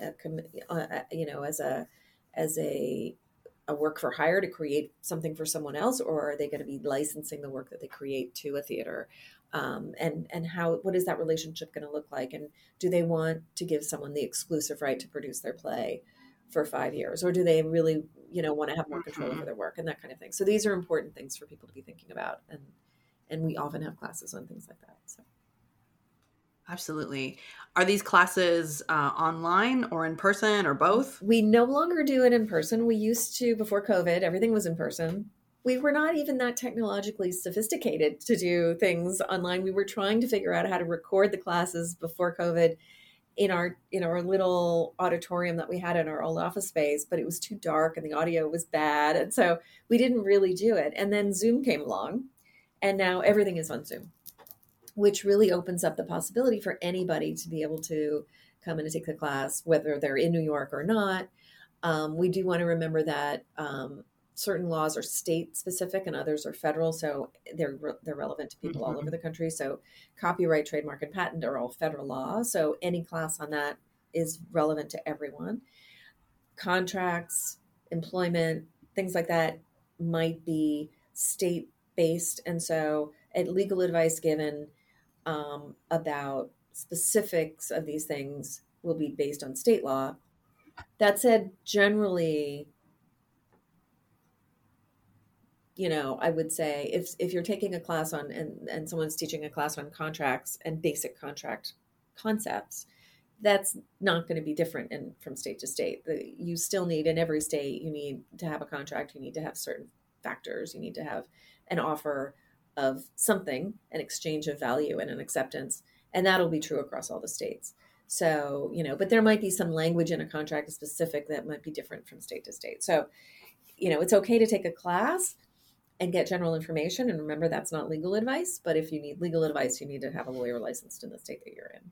as a work for hire to create something for someone else, or are they going to be licensing the work that they create to a theater? And what is that relationship going to look like? And do they want to give someone the exclusive right to produce their play for 5 years, or do they really, want to have more control over their work and that kind of thing? So these are important things for people to be thinking about, and we often have classes on things like that. So. Absolutely. Are these classes online or in person or both? We no longer do it in person. We used to, before COVID, everything was in person. We were not even that technologically sophisticated to do things online. We were trying to figure out how to record the classes before COVID in our little auditorium that we had in our old office space, but it was too dark and the audio was bad. And so we didn't really do it. And then Zoom came along, and now everything is on Zoom, which really opens up the possibility for anybody to be able to come in and take the class, whether they're in New York or not. We do want to remember that certain laws are state specific and others are federal, so they're relevant to people all over the country. So copyright, trademark, and patent are all federal law. So any class on that is relevant to everyone. Contracts, employment, things like that might be state based. And so legal advice given about specifics of these things will be based on state law. That said, generally, I would say if you're taking a class on and someone's teaching a class on contracts and basic contract concepts, that's not going to be different from state to state. You still need, in every state, you need to have a contract. You need to have certain factors. You need to have an offer of something, an exchange of value and an acceptance. And that'll be true across all the states. So, but there might be some language in a contract specific that might be different from state to state. So, it's okay to take a class and get general information. And remember, that's not legal advice. But if you need legal advice, you need to have a lawyer licensed in the state that you're in.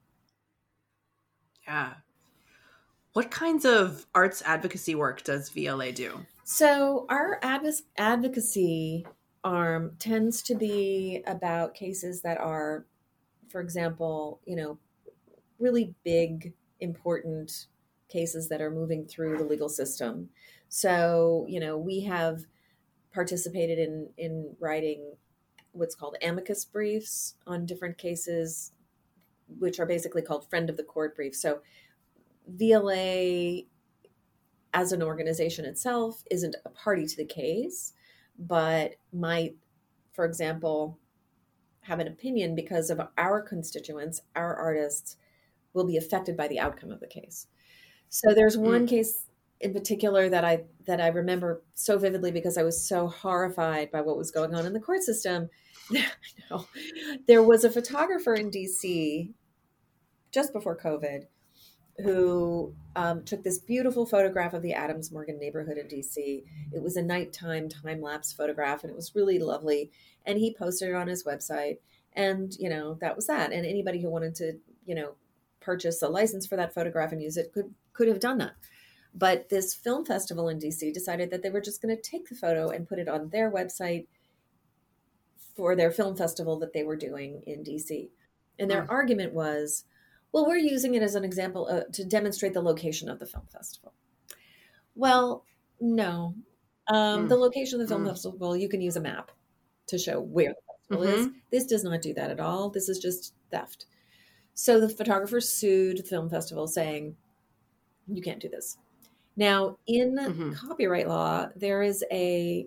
Yeah. What kinds of arts advocacy work does VLA do? So our advocacy arm tends to be about cases that are, for example, really big, important cases that are moving through the legal system. So, we have participated in writing what's called amicus briefs on different cases, which are basically called friend of the court briefs. So VLA as an organization itself isn't a party to the case, but might, for example, have an opinion because of our constituents, our artists will be affected by the outcome of the case. So there's one case in particular that I remember so vividly because I was so horrified by what was going on in the court system. There was a photographer in DC just before COVID who took this beautiful photograph of the Adams Morgan neighborhood in DC. It was a nighttime time-lapse photograph, and it was really lovely. And he posted it on his website, and that was that. And anybody who wanted to purchase a license for that photograph and use it could have done that. But this film festival in DC decided that they were just going to take the photo and put it on their website for their film festival that they were doing in DC. And their argument was, well, we're using it as an example to demonstrate the location of the film festival. Well, no. The location of the film festival, you can use a map to show where the festival is. This does not do that at all. This is just theft. So the photographer sued the film festival saying, you can't do this. Now, in copyright law, there is a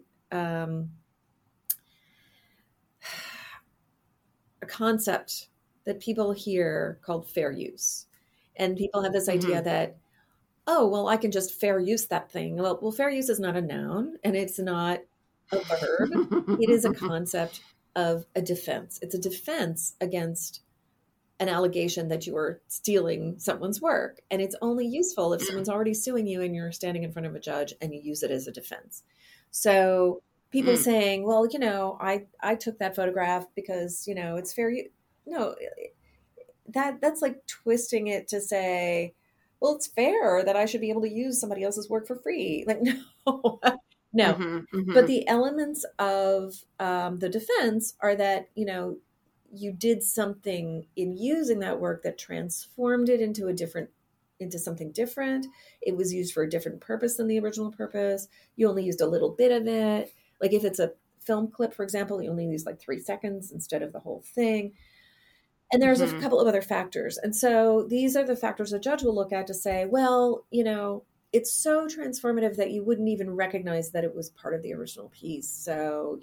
concept that people hear called fair use. And people have this idea that, oh, well, I can just fair use that thing. Well, fair use is not a noun and it's not a verb. It is a concept of a defense. It's a defense against an allegation that you are stealing someone's work. And it's only useful if someone's already suing you and you're standing in front of a judge and you use it as a defense. So people saying, well, I took that photograph because, it's fair use. No, that's like twisting it to say, well, it's fair that I should be able to use somebody else's work for free. Like, no, No. Mm-hmm, But mm-hmm. the elements of the defense are that, you did something in using that work that transformed it into something different. It was used for a different purpose than the original purpose. You only used a little bit of it. Like if it's a film clip, for example, you only use like 3 seconds instead of the whole thing. And there's a Mm-hmm. couple of other factors. And so these are the factors a judge will look at to say, well, it's so transformative that you wouldn't even recognize that it was part of the original piece. So,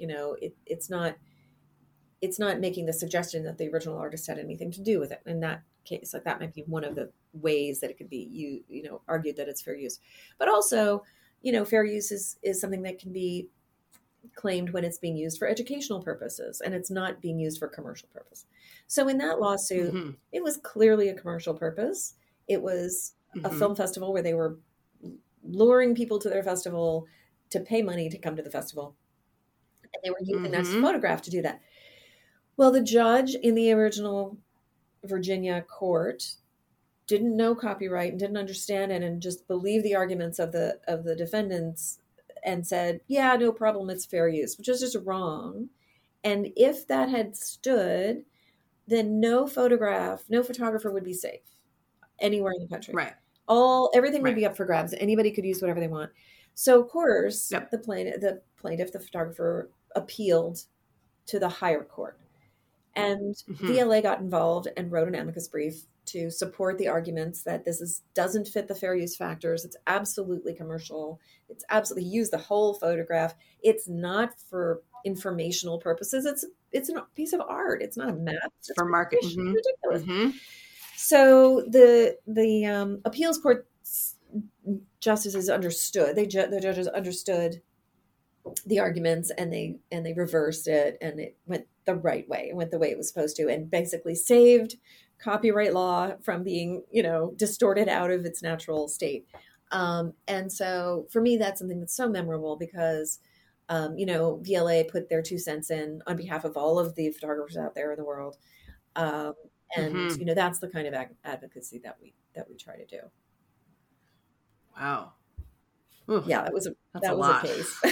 it's not making the suggestion that the original artist had anything to do with it. In that case, like that might be one of the ways that it could be argued that it's fair use. But also, fair use is something that can be claimed when it's being used for educational purposes and it's not being used for commercial purpose. So in that lawsuit, Mm-hmm. it was clearly a commercial purpose. It was a Mm-hmm. film festival where they were luring people to their festival to pay money to come to the festival. And they were using that Mm-hmm. photograph to do that. Well, the judge in the original Virginia court didn't know copyright and didn't understand it and just believed the arguments of the defendants and said, yeah, no problem, it's fair use, which is just wrong. And if that had stood, then no photographer would be safe anywhere in the country. Right. Everything would Right. be up for grabs. Anybody could use whatever they want. So of course, Yep. the plaintiff, the photographer, appealed to the higher court. And Mm-hmm. VLA got involved and wrote an amicus brief to support the arguments that doesn't fit the fair use factors. It's absolutely commercial. It's absolutely use the whole photograph. It's not for informational purposes. It's a piece of art. It's not a map. It's For market. Mm-hmm. ridiculous. Mm-hmm. So the appeals court justices understood. The judges understood the arguments and they reversed it and it went the right way. It went the way it was supposed to and basically saved copyright law from being, distorted out of its natural state. And so for me, that's something that's so memorable because, VLA put their 2 cents in on behalf of all of the photographers out there in the world. Um, and, Mm-hmm. that's the kind of advocacy that we try to do. Wow. Ooh, Yeah, that's that a was lot. a case.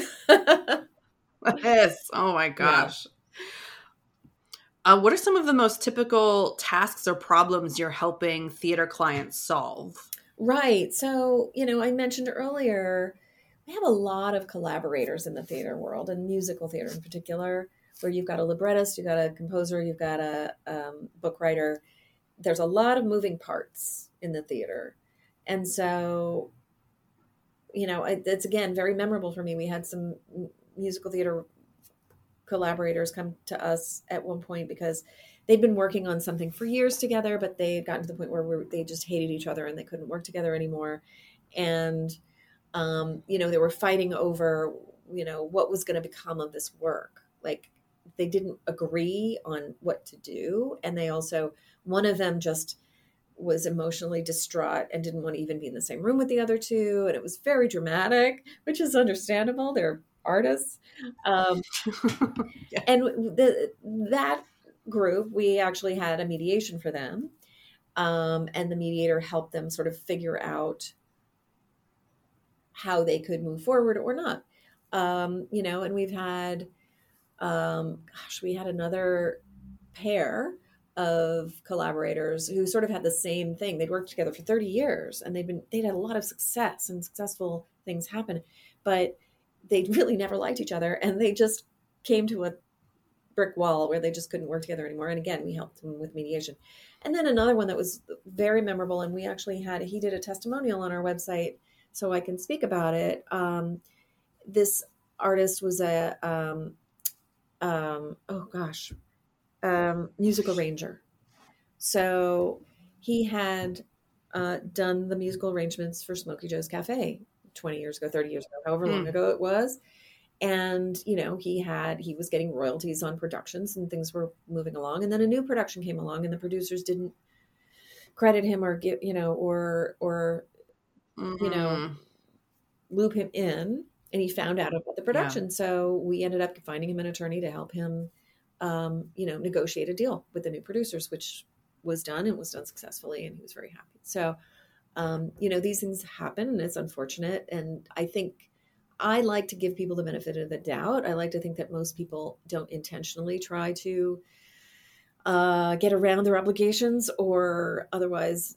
Yes. Oh my gosh. What are some of the most typical tasks or problems you're helping theater clients solve? Right. So, I mentioned earlier, we have a lot of collaborators in the theater world and musical theater in particular, where you've got a librettist, you've got a composer, you've got a book writer. There's a lot of moving parts in the theater. And so, it's again very memorable for me. We had some musical theater collaborators come to us at one point because they'd been working on something for years together, but they had gotten to the point where they just hated each other and they couldn't work together anymore. And, they were fighting over, what was going to become of this work. Like they didn't agree on what to do. And they also, one of them just was emotionally distraught and didn't want to even be in the same room with the other two. And it was very dramatic, which is understandable. They're artists. Yeah. And that group, we actually had a mediation for them. And the mediator helped them sort of figure out how they could move forward or not. And we've had, we had another pair of collaborators who sort of had the same thing. They'd worked together for 30 years and they'd had a lot of success and successful things happen, but they'd really never liked each other. And they just came to a brick wall where they just couldn't work together anymore. And again, we helped them with mediation. And then another one that was very memorable. And we actually he did a testimonial on our website so I can speak about it. This artist was musical arranger. So he had done the musical arrangements for Smokey Joe's Cafe 20 years ago, 30 years ago, however long ago it was. And, he was getting royalties on productions and things were moving along. And then a new production came along and the producers didn't credit him or give, or loop him in. And he found out about the production. Yeah. So we ended up finding him an attorney to help him, negotiate a deal with the new producers, which was done and was done successfully. And he was very happy. So, these things happen and it's unfortunate. And I think I like to give people the benefit of the doubt. I like to think that most people don't intentionally try to get around their obligations or otherwise,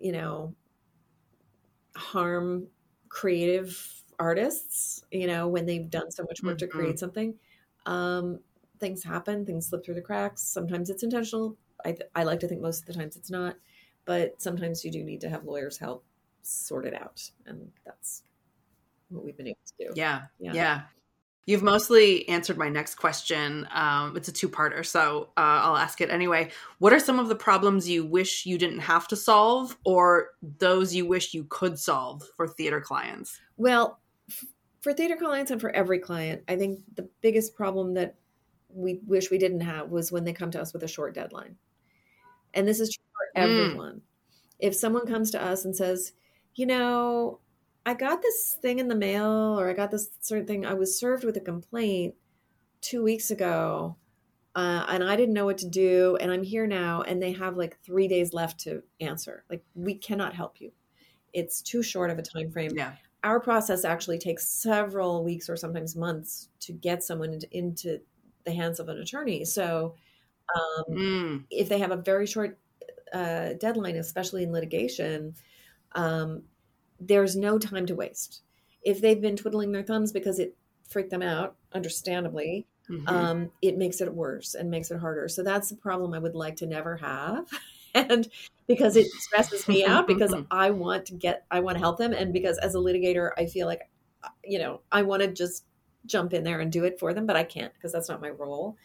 harm creative artists, when they've done so much work to create something. Things happen, things slip through the cracks. Sometimes it's intentional. I like to think most of the times it's not, but sometimes you do need to have lawyers help sort it out. And that's what we've been able to do. Yeah. You've mostly answered my next question. It's a two-parter, so I'll ask it anyway. What are some of the problems you wish you didn't have to solve, or those you wish you could solve for theater clients? Well, for theater clients and for every client, I think the biggest problem that we wish we didn't have was when they come to us with a short deadline. And this is true for everyone. If someone comes to us and says, I got this thing in the mail, or I got this sort of thing, I was served with a complaint 2 weeks ago, and I didn't know what to do, and I'm here now, and they have like 3 days left to answer. Like, we cannot help you. It's too short of a time frame. Yeah. Our process actually takes several weeks or sometimes months to get someone into the hands of an attorney. So if they have a very short deadline, especially in litigation, there's no time to waste. If they've been twiddling their thumbs because it freaked them out, understandably, it makes it worse and makes it harder. So that's the problem I would like to never have. And because it stresses me out, because I want to help them. And because as a litigator, I feel like, I want to just jump in there and do it for them, but I can't, because that's not my role.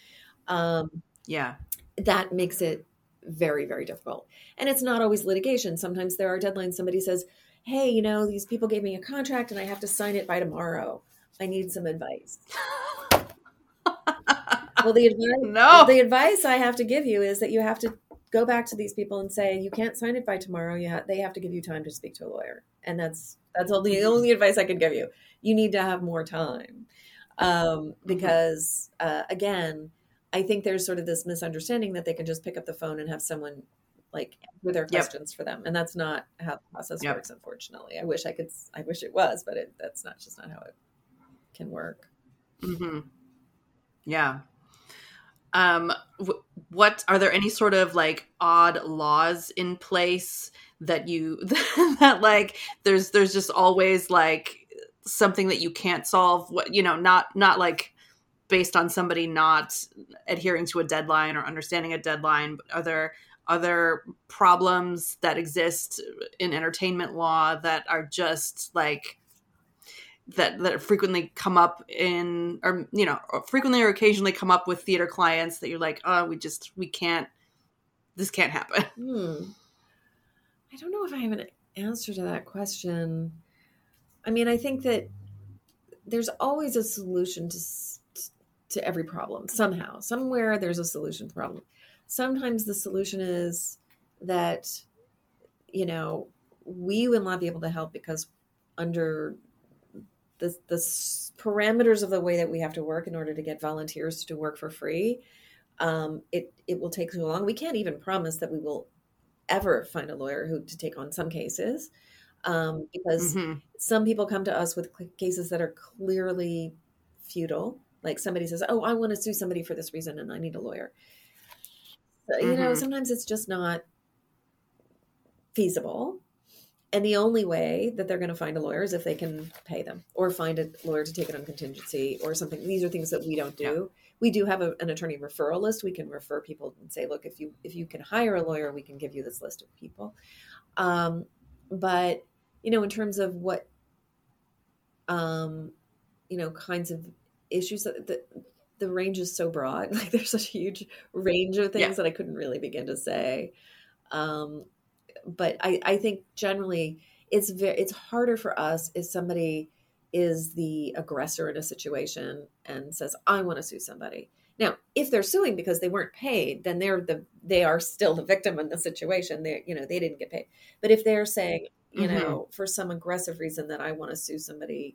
That makes it very, very difficult. And it's not always litigation. Sometimes there are deadlines. Somebody says, hey, these people gave me a contract and I have to sign it by tomorrow. I need some advice. Well, the advice I have to give you is that you have to go back to these people and say, you can't sign it by tomorrow. They have to give you time to speak to a lawyer. And that's all the only advice I can give you. You need to have more time. Because again, I think there's sort of this misunderstanding that they can just pick up the phone and have someone answer their questions for them. And that's not how the process works, unfortunately. I wish it was, but that's just not how it can work. Yeah. What are there any sort of odd laws in place that that there's just always something that you can't solve, not based on somebody not adhering to a deadline or understanding a deadline, but are there other problems that exist in entertainment law that are just that frequently come up frequently or occasionally come up with theater clients that you're like, oh, this can't happen? I don't know if I have an answer to that question. I mean, I think that there's always a solution to every problem. Somehow, somewhere there's a solution to the problem. Sometimes the solution is that, we will not be able to help because under the parameters of the way that we have to work in order to get volunteers to work for free, it will take too long. We can't even promise that we will ever find a lawyer to take on some cases, because some people come to us with cases that are clearly futile. Like somebody says, oh, I want to sue somebody for this reason and I need a lawyer. So, sometimes it's just not feasible. And the only way that they're going to find a lawyer is if they can pay them or find a lawyer to take it on contingency or something. These are things that we don't do. Yeah. We do have an attorney referral list. We can refer people and say, look, if you can hire a lawyer, we can give you this list of people. But, in terms of what, kinds of issues, the range is so broad. There's such a huge range of things that I couldn't really begin to say. But I think generally it's harder for us if somebody is the aggressor in a situation and says, I want to sue somebody. Now, if they're suing because they weren't paid, then they are still the victim in the situation. They didn't get paid. But if they're saying, for some aggressive reason that I want to sue somebody,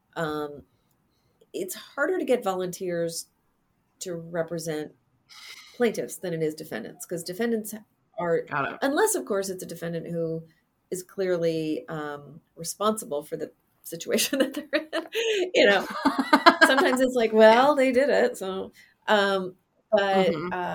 it's harder to get volunteers to represent plaintiffs than it is defendants, because defendants are, unless of course it's a defendant who is clearly responsible for the situation that they're in. Sometimes it's like, well, they did it. So, but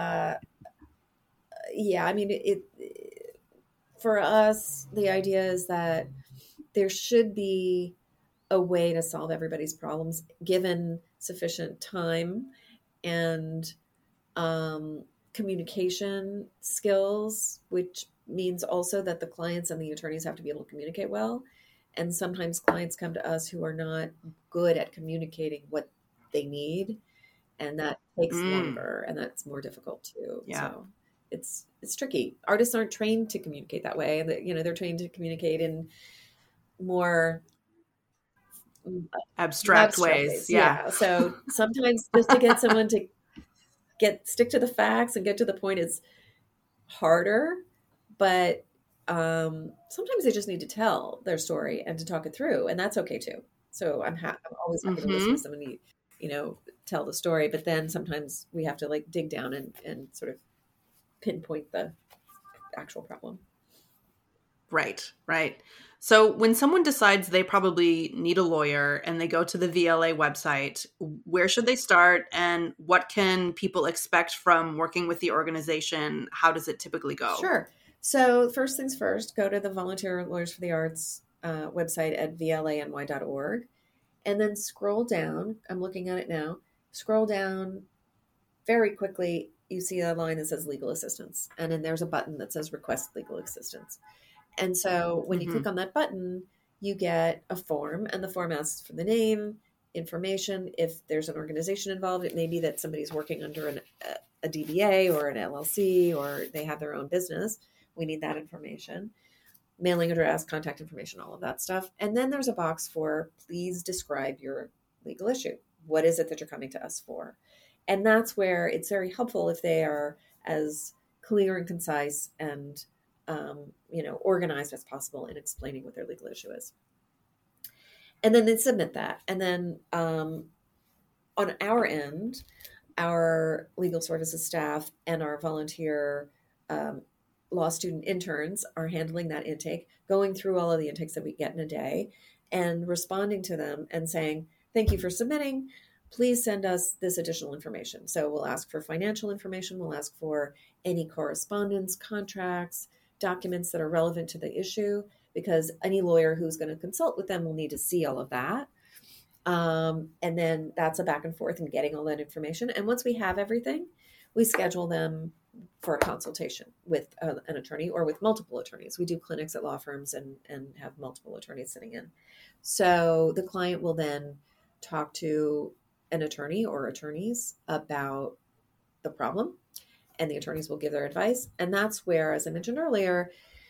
yeah, I mean, for us, the idea is that there should be a way to solve everybody's problems given sufficient time and communication skills, which means also that the clients and the attorneys have to be able to communicate well. And sometimes clients come to us who are not good at communicating what they need, and that takes longer, and that's more difficult too. Yeah. So it's tricky. Artists aren't trained to communicate that way. They're trained to communicate in more abstract ways. Yeah. So sometimes just to get someone to stick to the facts and get to the point is harder, but sometimes they just need to tell their story and to talk it through, and that's okay too. So I'm always happy to listen to somebody, tell the story, but then sometimes we have to like dig down and sort of pinpoint the actual problem. Right. So when someone decides they probably need a lawyer and they go to the VLA website, where should they start, and what can people expect from working with the organization? How does it typically go? Sure. So first things first, go to the Volunteer Lawyers for the Arts website at vlany.org, and then scroll down. I'm looking at it now. Scroll down very quickly. You see a line that says legal assistance, and then there's a button that says request legal assistance. And so when you click on that button, you get a form, and the form asks for the name, information. If there's an organization involved, it may be that somebody's working under a DBA or an LLC, or they have their own business. We need that information. Mailing address, contact information, all of that stuff. And then there's a box for please describe your legal issue. What is it that you're coming to us for? And that's where it's very helpful if they are as clear and concise and organized as possible in explaining what their legal issue is. And then they submit that. And then on our end, our legal services staff and our volunteer law student interns are handling that intake, going through all of the intakes that we get in a day and responding to them and saying, thank you for submitting. Please send us this additional information. So we'll ask for financial information. We'll ask for any correspondence, contracts, documents that are relevant to the issue, because any lawyer who's going to consult with them will need to see all of that. And then that's a back and forth in getting all that information. And once we have everything, we schedule them for a consultation with an attorney or with multiple attorneys. We do clinics at law firms and have multiple attorneys sitting in. So the client will then talk to an attorney or attorneys about the problem, and the attorneys will give their advice. And that's where, as I mentioned earlier,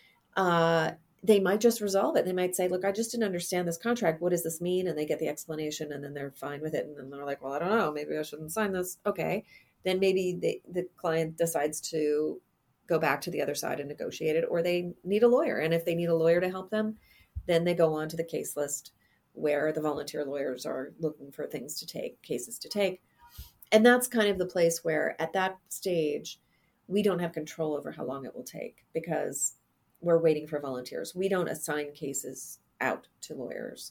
they might just resolve it. They might say, look, I just didn't understand this contract. What does this mean? And they get the explanation, and then they're fine with it. And then they're like, well, I don't know. Maybe I shouldn't sign this. Okay. Then maybe the client decides to go back to the other side and negotiate it, or they need a lawyer. And if they need a lawyer to help them, then they go on to the case list where the volunteer lawyers are looking for cases to take. And that's kind of the place where at that stage, we don't have control over how long it will take because we're waiting for volunteers. We don't assign cases out to lawyers.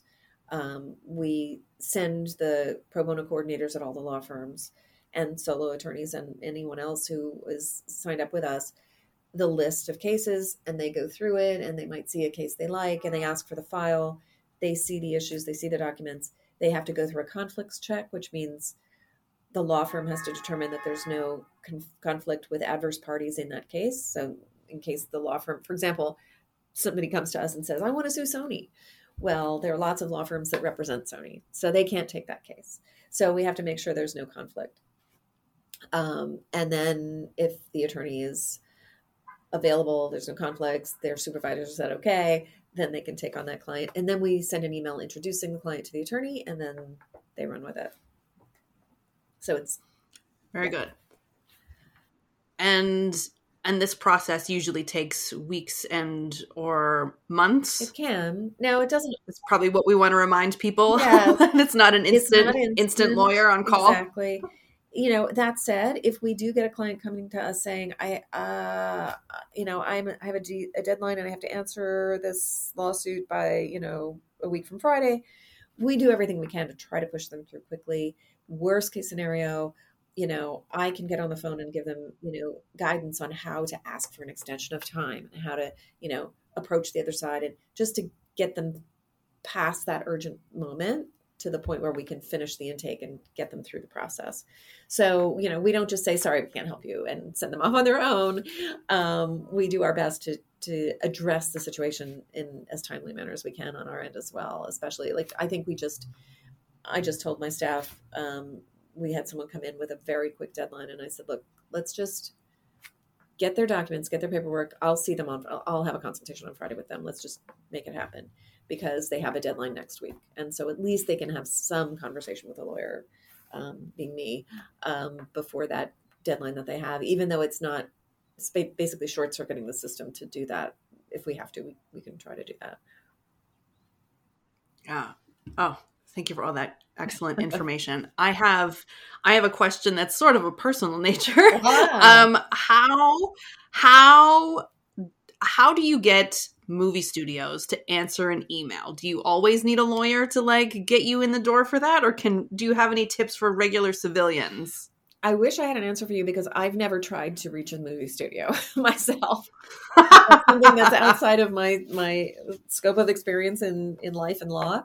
We send the pro bono coordinators at all the law firms and solo attorneys and anyone else who is signed up with us the list of cases, and they go through it, and they might see a case they like, and they ask for the file. They see the issues, they see the documents. They have to go through a conflicts check, which means the law firm has to determine that there's no conflict with adverse parties in that case. So in case the law firm, for example, somebody comes to us and says, I want to sue Sony. Well, there are lots of law firms that represent Sony, so they can't take that case. So we have to make sure there's no conflict. And then if the attorney is available, there's no conflicts, their supervisors said okay, then they can take on that client. And then we send an email introducing the client to the attorney, and then they run with it. So it's very good. And this process usually takes weeks or months. It can. No, it doesn't. It's probably what we want to remind people. Yes. It's not an instant lawyer on call. Exactly. That said, if we do get a client coming to us saying, I have a deadline and I have to answer this lawsuit by, a week from Friday. We do everything we can to try to push them through quickly. Worst case scenario, I can get on the phone and give them, guidance on how to ask for an extension of time and how to, approach the other side, and just to get them past that urgent moment to the point where we can finish the intake and get them through the process. So, we don't just say, sorry, we can't help you, and send them off on their own. We do our best to address the situation in as timely manner as we can on our end as well. Especially, like, I just told my staff, we had someone come in with a very quick deadline, and I said, look, let's just get their documents, get their paperwork. I'll have a consultation on Friday with them. Let's just make it happen, because they have a deadline next week. And so at least they can have some conversation with a lawyer, being me, before that deadline that they have, even though it's basically short circuiting the system to do that. If we have to, we can try to do that. Yeah. Oh, thank you for all that excellent information. I have a question that's sort of a personal nature. Wow. How do you get movie studios to answer an email? Do you always need a lawyer to like get you in the door for that, or do you have any tips for regular civilians? I wish I had an answer for you, because I've never tried to reach a movie studio myself. That's something that's outside of my scope of experience in life and law.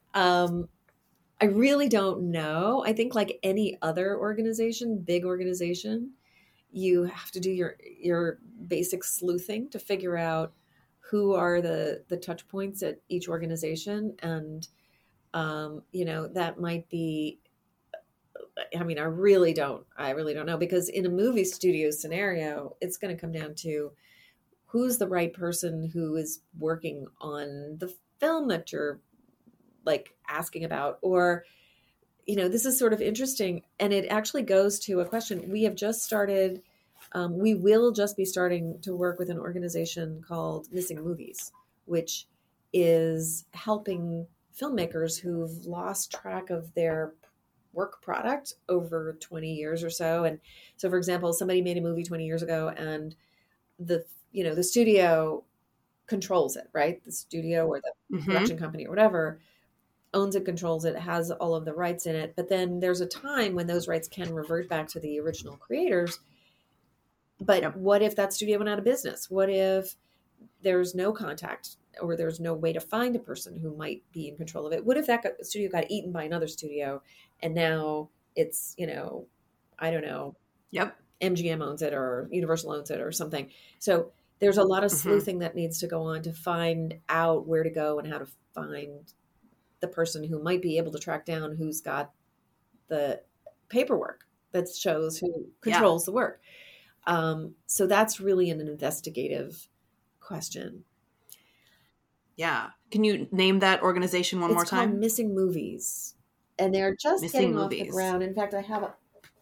I really don't know. I think, like any other organization, big organization, you have to do your basic sleuthing to figure out who are the touch points at each organization. And, that might be, I mean, I really don't know, because in a movie studio scenario, it's going to come down to who's the right person who is working on the film that you're like asking about. Or, this is sort of interesting, and it actually goes to a question. We have just started, we will just be starting to work with an organization called Missing Movies, which is helping filmmakers who've lost track of their work product over 20 years or so. And so, for example, somebody made a movie 20 years ago, and the studio controls it, right? The studio or the production company or whatever owns it, controls it, has all of the rights in it. But then there's a time when those rights can revert back to the original creators. But what if that studio went out of business? What if there's no contact, or there's no way to find a person who might be in control of it? What if that studio got eaten by another studio, and now it's, I don't know. Yep. MGM owns it, or Universal owns it, or something. So there's a lot of sleuthing that needs to go on to find out where to go and how to find the person who might be able to track down who's got the paperwork that shows who controls the work. So that's really an investigative question. Yeah. Can you name that organization one more time? It's called Missing Movies, and they're just getting off the ground. In fact, I have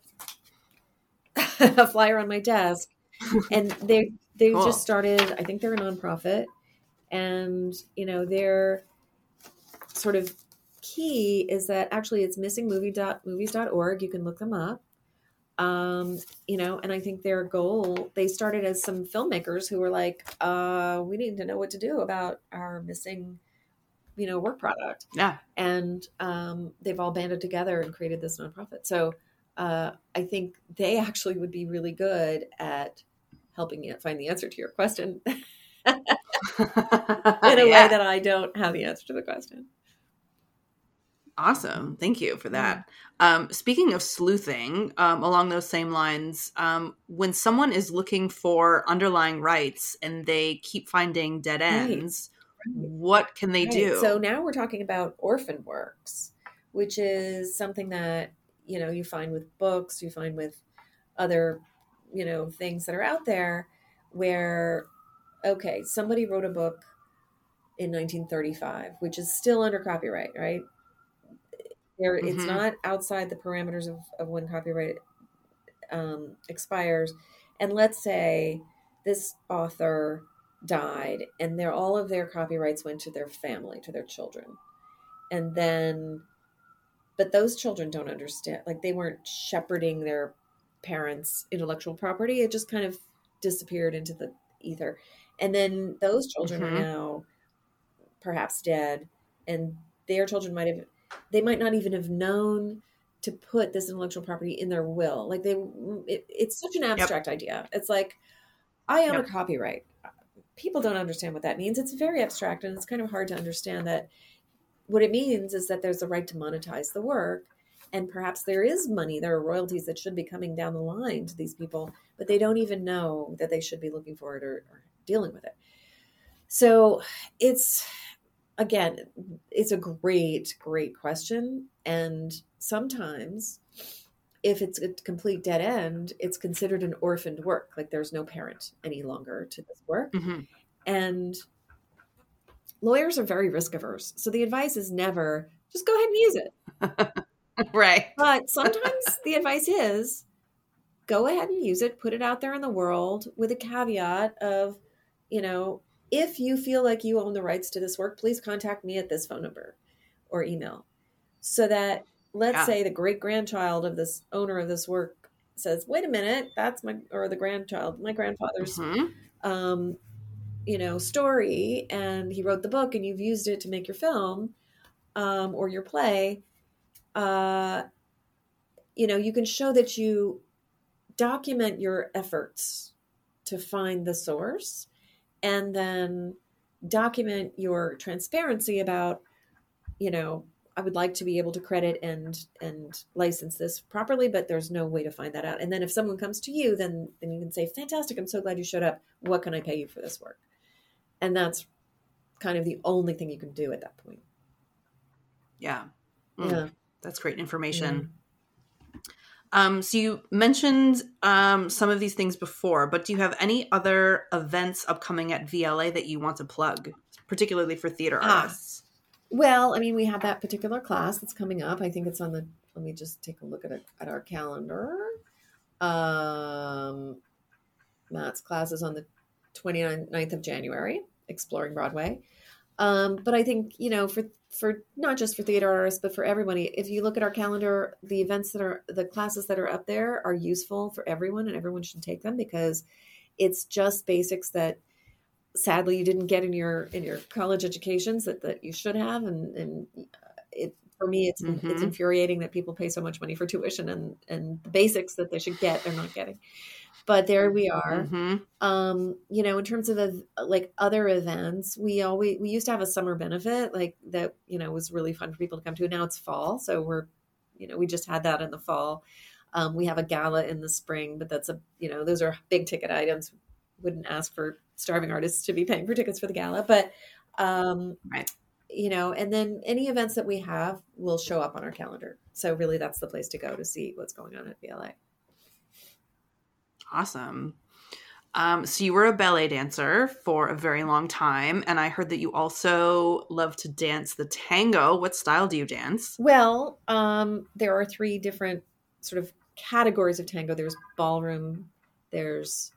a flyer on my desk, and they cool. Just started. I think they're a nonprofit, and they're sort of key is that actually it's missingmovies.org. You can look them up. And I think their goal, they started as some filmmakers who were like, we need to know what to do about our missing, work product. Yeah. And they've all banded together and created this nonprofit. So I think they actually would be really good at helping you find the answer to your question in a way that I don't have the answer to the question. Awesome. Thank you for that. Speaking of sleuthing, along those same lines, when someone is looking for underlying rights and they keep finding dead ends, what can they do? So now we're talking about orphan works, which is something that, you find with books, you find with other, things that are out there where, okay, somebody wrote a book in 1935, which is still under copyright, right? It's not outside the parameters of when copyright expires. And let's say this author died, and all of their copyrights went to their family, to their children. And then, but those children don't understand, like they weren't shepherding their parents' intellectual property. It just kind of disappeared into the ether. And then those children are now perhaps dead. and their children they might not even have known to put this intellectual property in their will. Like it's such an abstract idea. It's like, I own a copyright. People don't understand what that means. It's very abstract, and it's kind of hard to understand that what it means is that there's the right to monetize the work. And perhaps there is money, there are royalties that should be coming down the line to these people, but they don't even know that they should be looking for it or dealing with it. So again, it's a great, great question. And sometimes if it's a complete dead end, it's considered an orphaned work. Like there's no parent any longer to this work. Mm-hmm. And lawyers are very risk averse. So the advice is never just go ahead and use it. Right. But sometimes the advice is go ahead and use it, put it out there in the world with a caveat of, if you feel like you own the rights to this work, please contact me at this phone number or email. So that, let's say the great grandchild of this owner of this work says, wait a minute, that's my grandfather's, story. And he wrote the book and you've used it to make your film, or your play. You can show that you document your efforts to find the source, and then document your transparency about, I would like to be able to credit and license this properly, but there's no way to find that out. And then if someone comes to you, then you can say, fantastic, I'm so glad you showed up. What can I pay you for this work? And that's kind of the only thing you can do at that point. Yeah. Yeah. That's great information. Yeah. So you mentioned some of these things before, but do you have any other events upcoming at VLA that you want to plug, particularly for theater artists? Well, we have that particular class that's coming up. I think it's on let me just take a look at our calendar. Matt's class is on the 29th of January, Exploring Broadway. But I think, for not just for theater artists, but for everybody, if you look at our calendar, the classes that are up there are useful for everyone, and everyone should take them because it's just basics that sadly you didn't get in your college educations that you should have. And for me, it's infuriating that people pay so much money for tuition and the basics that they should get, they're not getting. But there we are. In terms of other events, we used to have a summer benefit that, was really fun for people to come to. Now it's fall. So we just had that in the fall. We have a gala in the spring, but that's those are big ticket items. Wouldn't ask for starving artists to be paying for tickets for the gala, but, right. And then any events that we have will show up on our calendar. So really that's the place to go to see what's going on at VLA. Awesome. So you were a ballet dancer for a very long time, and I heard that you also love to dance the tango. What style do you dance? Well, there are 3 different sort of categories of tango. There's ballroom, there's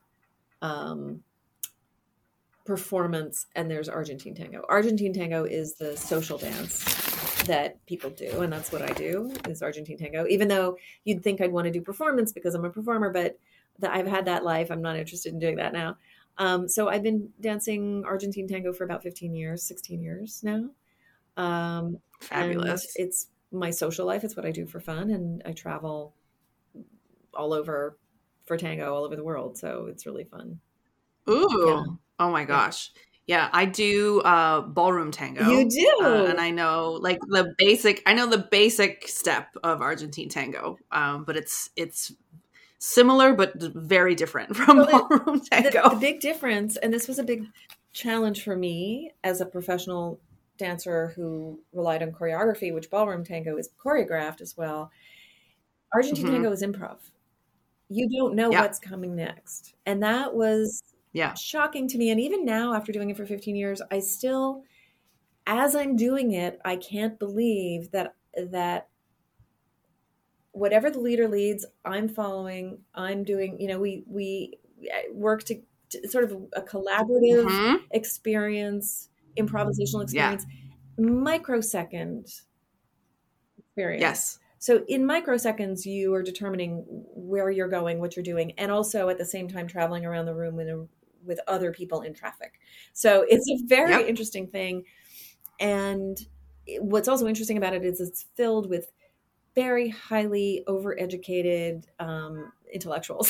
performance, and there's Argentine tango. Argentine tango is the social dance that people do, and that's what I do, is Argentine tango, even though you'd think I'd want to do performance because I'm a performer, but I've had that life. I'm not interested in doing that now. So I've been dancing Argentine tango for about 16 years now. Fabulous. And it's my social life. It's what I do for fun. And I travel all over for tango all over the world. So it's really fun. Ooh. Yeah. Oh my gosh. Yeah, I do ballroom tango. You do? And I know the basic step of Argentine tango. But it's similar, but very different from ballroom tango. The big difference, and this was a big challenge for me as a professional dancer who relied on choreography, which ballroom tango is choreographed as well. Argentine tango is improv. You don't know what's coming next. And that was shocking to me. And even now, after doing it for 15 years, I still, as I'm doing it, I can't believe that whatever the leader leads, I'm following, I'm doing, we work to sort of a collaborative experience, improvisational experience, microsecond experience. Yes. So in microseconds, you are determining where you're going, what you're doing, and also at the same time traveling around the room with other people in traffic. So it's a very interesting thing. And what's also interesting about it is it's filled with very highly overeducated intellectuals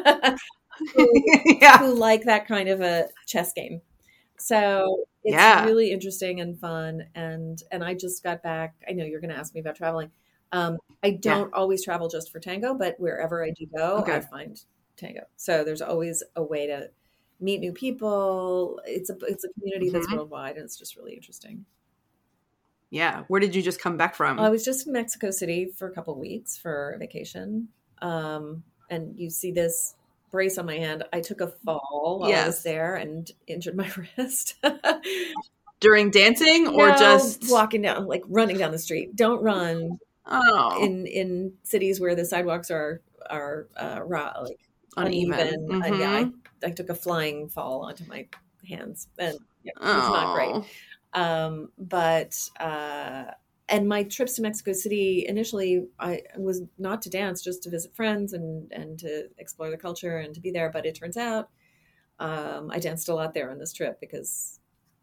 who like that kind of a chess game. So it's really interesting and fun. And I just got back. I know you're going to ask me about traveling. I don't always travel just for tango, but wherever I do go, I find tango. So there's always a way to meet new people. It's a community that's worldwide, and it's just really interesting. Yeah. Where did you just come back from? I was just in Mexico City for a couple of weeks for vacation. And you see this brace on my hand. I took a fall while I was there and injured my wrist. During dancing or just walking down, like running down the street? Don't run in cities where the sidewalks are like uneven. Mm-hmm. I took a flying fall onto my hands, and it was not great. And my trips to Mexico City, initially I was not to dance, just to visit friends and to explore the culture and to be there. But it turns out I danced a lot there on this trip because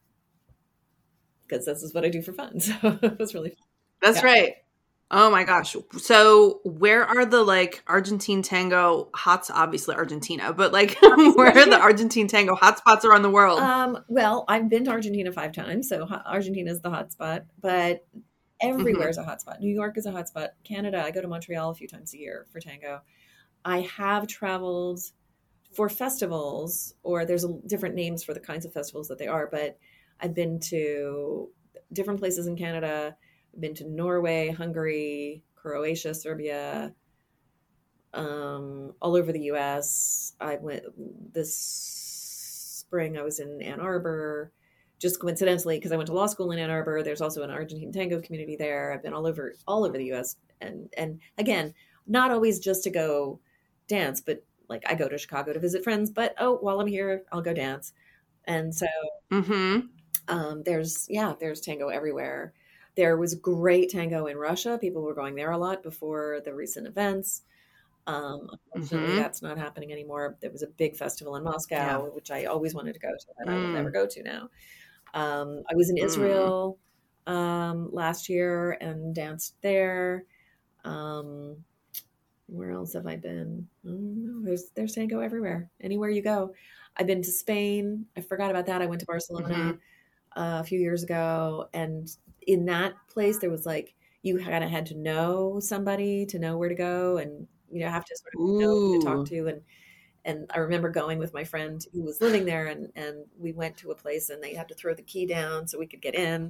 this is what I do for fun. So it was really fun. That's right. Oh my gosh. So where are the like Argentine tango hots? Obviously Argentina, but like where are the Argentine tango hotspots around the world? Well, I've been to Argentina 5 times. So Argentina is the hotspot, but everywhere is a hotspot. New York is a hotspot. Canada, I go to Montreal a few times a year for tango. I have traveled for festivals, or there's different names for the kinds of festivals that they are, but I've been to different places in Canada. I've been to Norway, Hungary, Croatia, Serbia, all over the U.S. I went this spring. I was in Ann Arbor, just coincidentally, because I went to law school in Ann Arbor. There's also an Argentine tango community there. I've been all over the U.S. and again, not always just to go dance, but like I go to Chicago to visit friends. But while I'm here, I'll go dance. And so there's tango everywhere. There was great tango in Russia. People were going there a lot before the recent events. Unfortunately, that's not happening anymore. There was a big festival in Moscow, which I always wanted to go to, and I will never go to now. I was in Israel last year and danced there. Where else have I been? There's tango everywhere. Anywhere you go. I've been to Spain. I forgot about that. I went to Barcelona a few years ago, and in that place there was like you kind of had to know somebody to know where to go, and have to sort of know who to talk to. And I remember going with my friend who was living there, and we went to a place and they had to throw the key down so we could get in.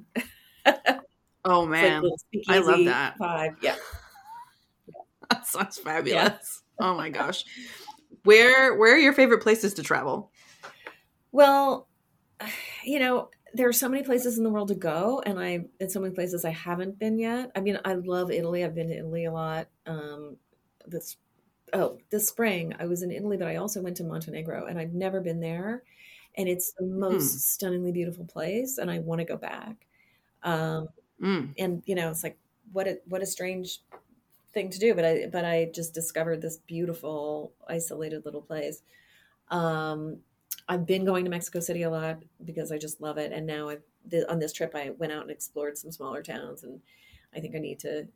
Oh man, I love that vibe. Yeah. That sounds fabulous. Yeah. Oh my gosh. Where are your favorite places to travel? Well, there are so many places in the world to go, and so many places I haven't been yet. I mean, I love Italy. I've been to Italy a lot. This spring I was in Italy, but I also went to Montenegro, and I've never been there. And it's the most stunningly beautiful place, and I want to go back. And it's like what a strange thing to do, but I just discovered this beautiful isolated little place. I've been going to Mexico City a lot because I just love it. And now on this trip, I went out and explored some smaller towns, and I think I need to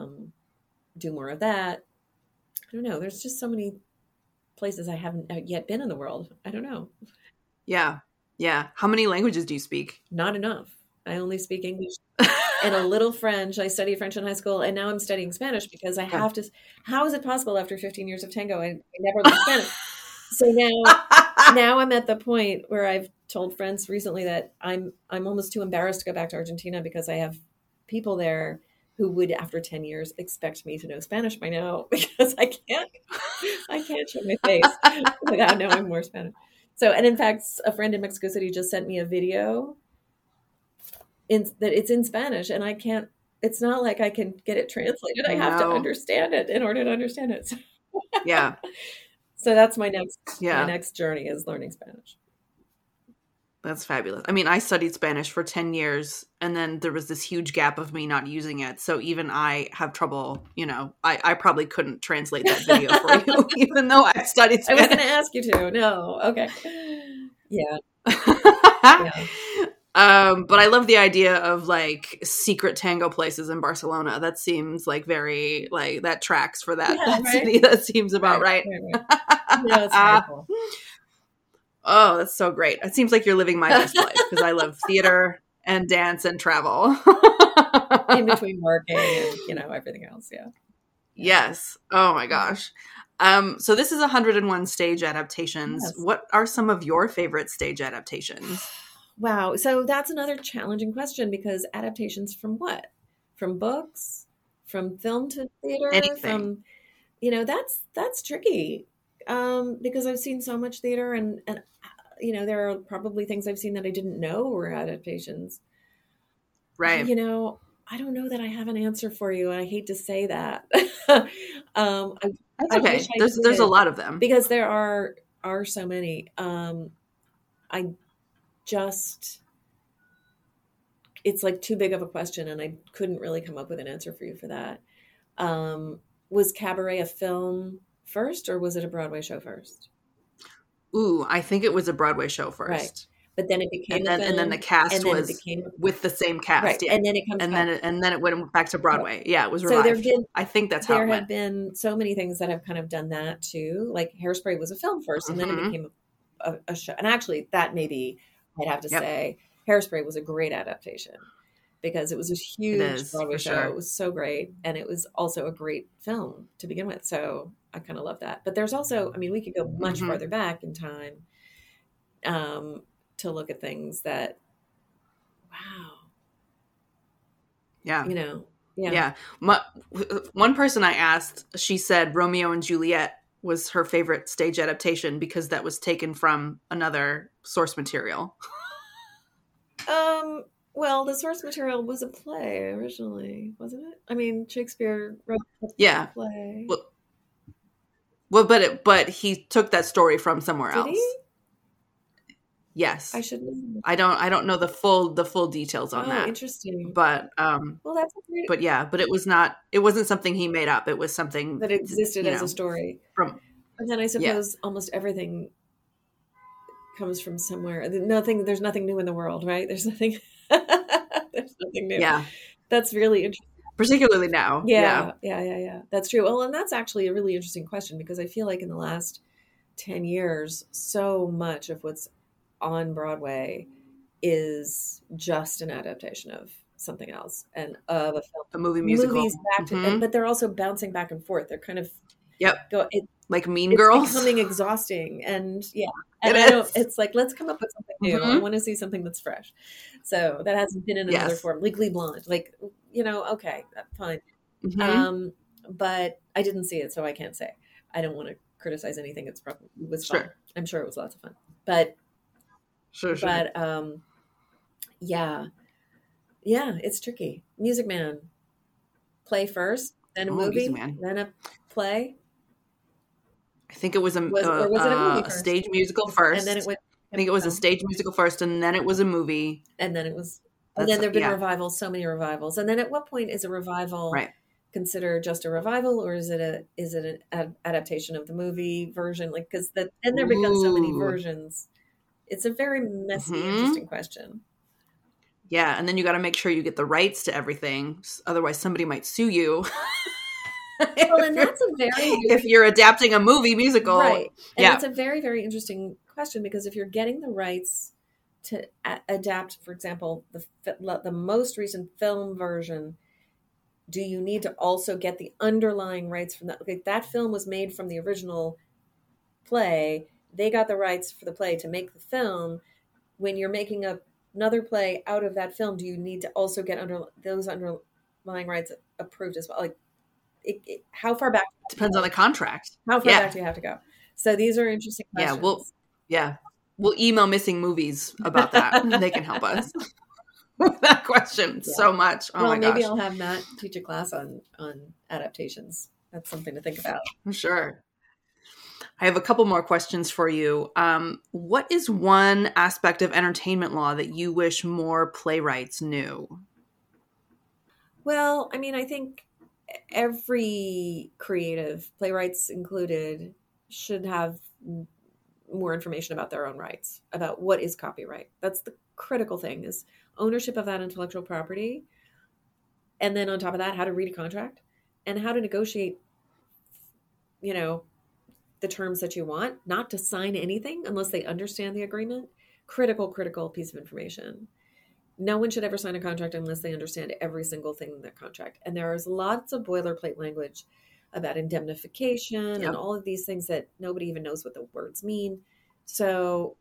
do more of that. I don't know. There's just so many places I haven't yet been in the world. I don't know. Yeah. Yeah. How many languages do you speak? Not enough. I only speak English and a little French. I studied French in high school, and now I'm studying Spanish because I have to. How is it possible after 15 years of tango? I never learned Spanish. So now I'm at the point where I've told friends recently that I'm almost too embarrassed to go back to Argentina because I have people there who would, after 10 years, expect me to know Spanish by now because I can't show my face without knowing more Spanish. So, and in fact, a friend in Mexico City just sent me a video that it's in Spanish, and I can't. It's not like I can get it translated. I have to understand it in order to understand it. So, yeah. So that's my next journey is learning Spanish. That's fabulous. I mean, I studied Spanish for 10 years, and then there was this huge gap of me not using it. So even I have trouble, I probably couldn't translate that video for you, even though I studied Spanish. I was going to ask you to. No. Okay. Yeah. But I love the idea of like secret tango places in Barcelona. That seems like very like that tracks for that Yeah, right? city. That seems about right. Yeah, it's very cool. Oh, that's so great. It seems like you're living my best life because I love theater and dance and travel. In between working and, you know, everything else. Yeah. Yes. Oh my gosh. So this is 101 stage adaptations. Yes. What are some of your favorite stage adaptations? Wow. So that's another challenging question because adaptations from what? From books? From film to theater? Anything. From, you know, that's tricky. Because I've seen so much theater and you know, there are probably things I've seen that I didn't know were adaptations. Right. You know, I don't know that I have an answer for you, and I hate to say that. That's I okay. wish I There's a did, lot of them. because there are so many. I just it's like too big of a question, and I couldn't really come up with an answer for you for that. Was Cabaret a film first, or was it a Broadway show first? Ooh, I think it was a Broadway show Right. first. But then it became a And then the film, cast and then it was became with the same cast. right, Yeah. and then it comes back. And then it went back to Broadway. Yeah, it was So revived. I think that's how it there went. have been so many things that have kind of done that too. Like Hairspray was a film first, and then it became a show. And actually, that maybe I'd have to say Hairspray was a great adaptation because it was a huge Broadway show. Sure. It was so great, and it was also a great film to begin with. So I kind of love that. But there's also, I mean, we could go much farther back in time to look at things that, wow, Yeah. you know, Yeah. One person I asked, she said Romeo and Juliet was her favorite stage adaptation because that was taken from another source material. Well, the source material was a play originally, wasn't it? I mean, Shakespeare wrote Yeah. a play. Well, but he took that story from somewhere else. Did he? Yes. I should know. I don't know the full details on that. Interesting. But well, that's a great... but yeah, but it wasn't something he made up. It was something that existed as a story. And then I suppose almost everything comes from somewhere. There's nothing new in the world, right? There's nothing new. Yeah. That's really interesting. Particularly now. Yeah. That's true. Well, and that's actually a really interesting question because I feel like in the last 10 years, so much of what's on Broadway is just an adaptation of something else and of a film. A movie musical. Movies back to, but they're also bouncing back and forth. They're kind of like Mean Girls. It's becoming exhausting, and and it's like, let's come up with something new. I want to see something that's fresh. So that hasn't been in another form. Legally Blonde, like, you know, okay, fine. But I didn't see it, so I can't say. I don't want to criticize anything. It was fun. I'm sure it was lots of fun. But But yeah, it's tricky. Music Man, play first, then a movie, then a play. I think it was a stage musical first, and then it went. I think it was a stage musical first, and then it was a movie, and then it was. And then there've been revivals, so many revivals. And then at what point is a revival considered just a revival, or is it an adaptation of the movie version? Like, because then there become so many versions. It's a very messy, interesting question. Yeah, and then you got to make sure you get the rights to everything. Otherwise, somebody might sue you. Well, and that's a very... if you're adapting a movie musical. Right. And that's a very, very interesting question because if you're getting the rights to adapt, for example, the most recent film version, do you need to also get the underlying rights from that? Okay, that film was made from the original play. They got the rights for the play to make the film. When you're making another play out of that film, do you need to also get those underlying rights approved as well? Like, how far back? Depends on the contract. How far back do you have to go? So these are interesting questions. We'll email Missing Movies about that. They can help us with that question so much. Oh my gosh. Maybe I'll have Matt teach a class on adaptations. That's something to think about. Sure. I have a couple more questions for you. What is one aspect of entertainment law that you wish more playwrights knew? Well, I mean, I think every creative, playwrights included, should have more information about their own rights, about what is copyright. That's the critical thing is ownership of that intellectual property. And then on top of that, how to read a contract and how to negotiate, the terms that you want, not to sign anything unless they understand the agreement. Critical piece of information. No one should ever sign a contract unless they understand every single thing in that contract. And there is lots of boilerplate language about indemnification and all of these things that nobody even knows what the words mean. So,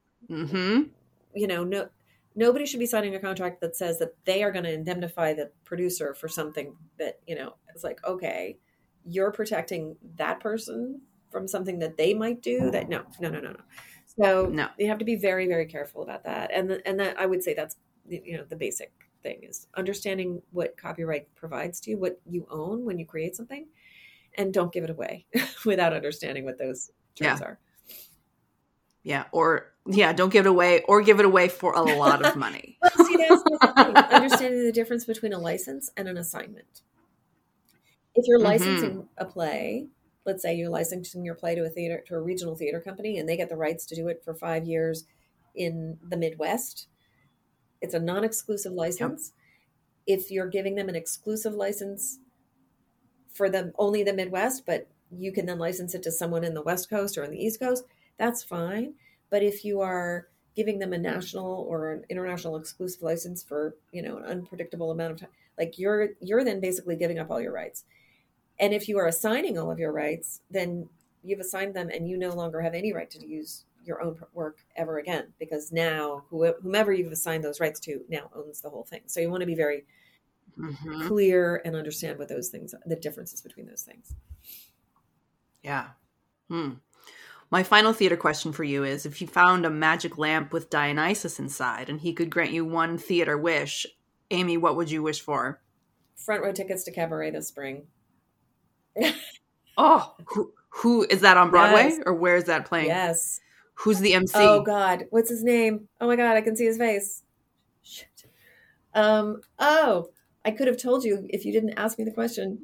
nobody should be signing a contract that says that they are going to indemnify the producer for something that, it's like, okay, you're protecting that person from something that they might do that. No. So you have to be very, very careful about that. And that, I would say that's, the basic thing is understanding what copyright provides to you, what you own when you create something, and don't give it away without understanding what those terms are. Yeah. Don't give it away or give it away for a lot of money. Well, see, that's the thing. Understanding the difference between a license and an assignment. If you're licensing a play, let's say you're licensing your play to a regional theater company, and they get the rights to do it for 5 years in the Midwest. It's a non-exclusive license. Yep. If you're giving them an exclusive license for them only the Midwest, but you can then license it to someone in the West Coast or on the East Coast, that's fine. But if you are giving them a national or an international exclusive license for, an unpredictable amount of time, like you're then basically giving up all your rights. And if you are assigning all of your rights, then you've assigned them and you no longer have any right to use your own work ever again, because now whomever you've assigned those rights to now owns the whole thing. So you want to be very clear and understand what those things are, the differences between those things. Yeah. My final theater question for you is, if you found a magic lamp with Dionysus inside and he could grant you one theater wish, Amy, what would you wish for? Front row tickets to Cabaret this spring. Oh, who is that on Broadway? Yes. Or where is that playing? Yes. Who's the MC? Oh God, what's his name? Oh my God, I can see his face. Shit. I could have told you if you didn't ask me the question.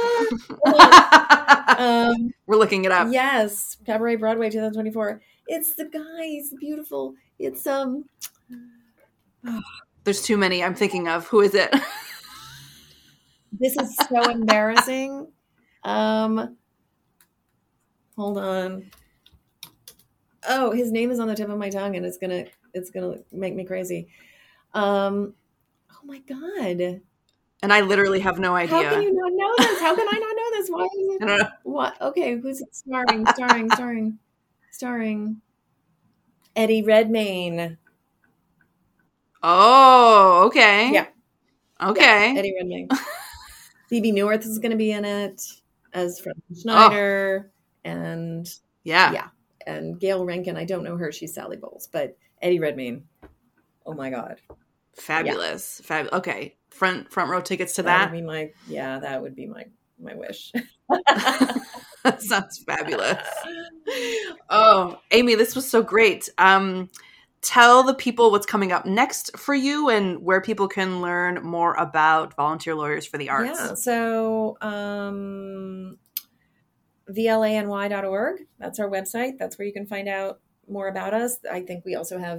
We're looking it up. Yes, Cabaret Broadway 2024. It's the guy. He's beautiful. It's There's too many I'm thinking of. Who is it? This is so embarrassing. Hold on. Oh, his name is on the tip of my tongue, and it's gonna make me crazy. Oh my God. And I literally have no idea. How can you not know this? How can I not know this? Why is it? I don't know. What? Okay, who's it starring? Eddie Redmayne. Oh, okay. Yeah. Okay. Yeah, Eddie Redmayne. Phoebe Newirth is going to be in it as Fred Schneider, and and Gail Rankin. I don't know her; she's Sally Bowles, but Eddie Redmayne. Oh my God, fabulous! Okay, front row tickets to that. That would be my wish. That sounds fabulous. Oh, Amy, this was so great. Tell the people what's coming up next for you and where people can learn more about Volunteer Lawyers for the Arts. Yeah, so VLANY.org, that's our website. That's where you can find out more about us. I think we also have,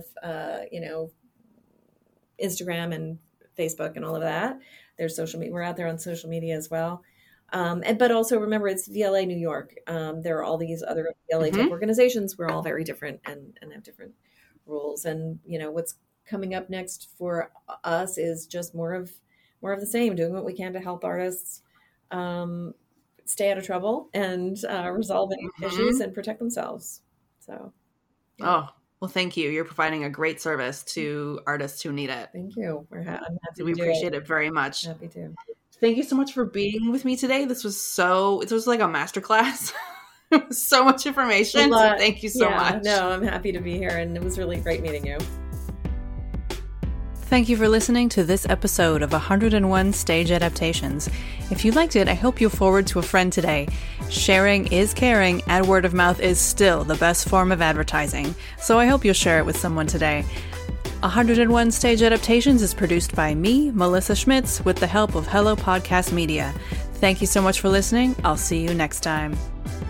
Instagram and Facebook and all of that. There's social media. We're out there on social media as well. But also remember, it's VLA New York. There are all these other VLA type organizations. We're all very different and have different rules. And what's coming up next for us is just more of the same, doing what we can to help artists stay out of trouble and resolve any issues and protect themselves. So well, thank you. You're providing a great service to artists who need it. Thank you. I'm happy we appreciate it very much. Happy to. Thank you so much for being with me today. It was like a masterclass. So much information. So thank you so much. No, I'm happy to be here, and it was really great meeting you. Thank you for listening to this episode of 101 Stage Adaptations. If you liked it, I hope you'll forward to a friend today. Sharing is caring, and word of mouth is still the best form of advertising. So I hope you'll share it with someone today. 101 Stage Adaptations is produced by me, Melissa Schmitz, with the help of Hello Podcast Media. Thank you so much for listening. I'll see you next time.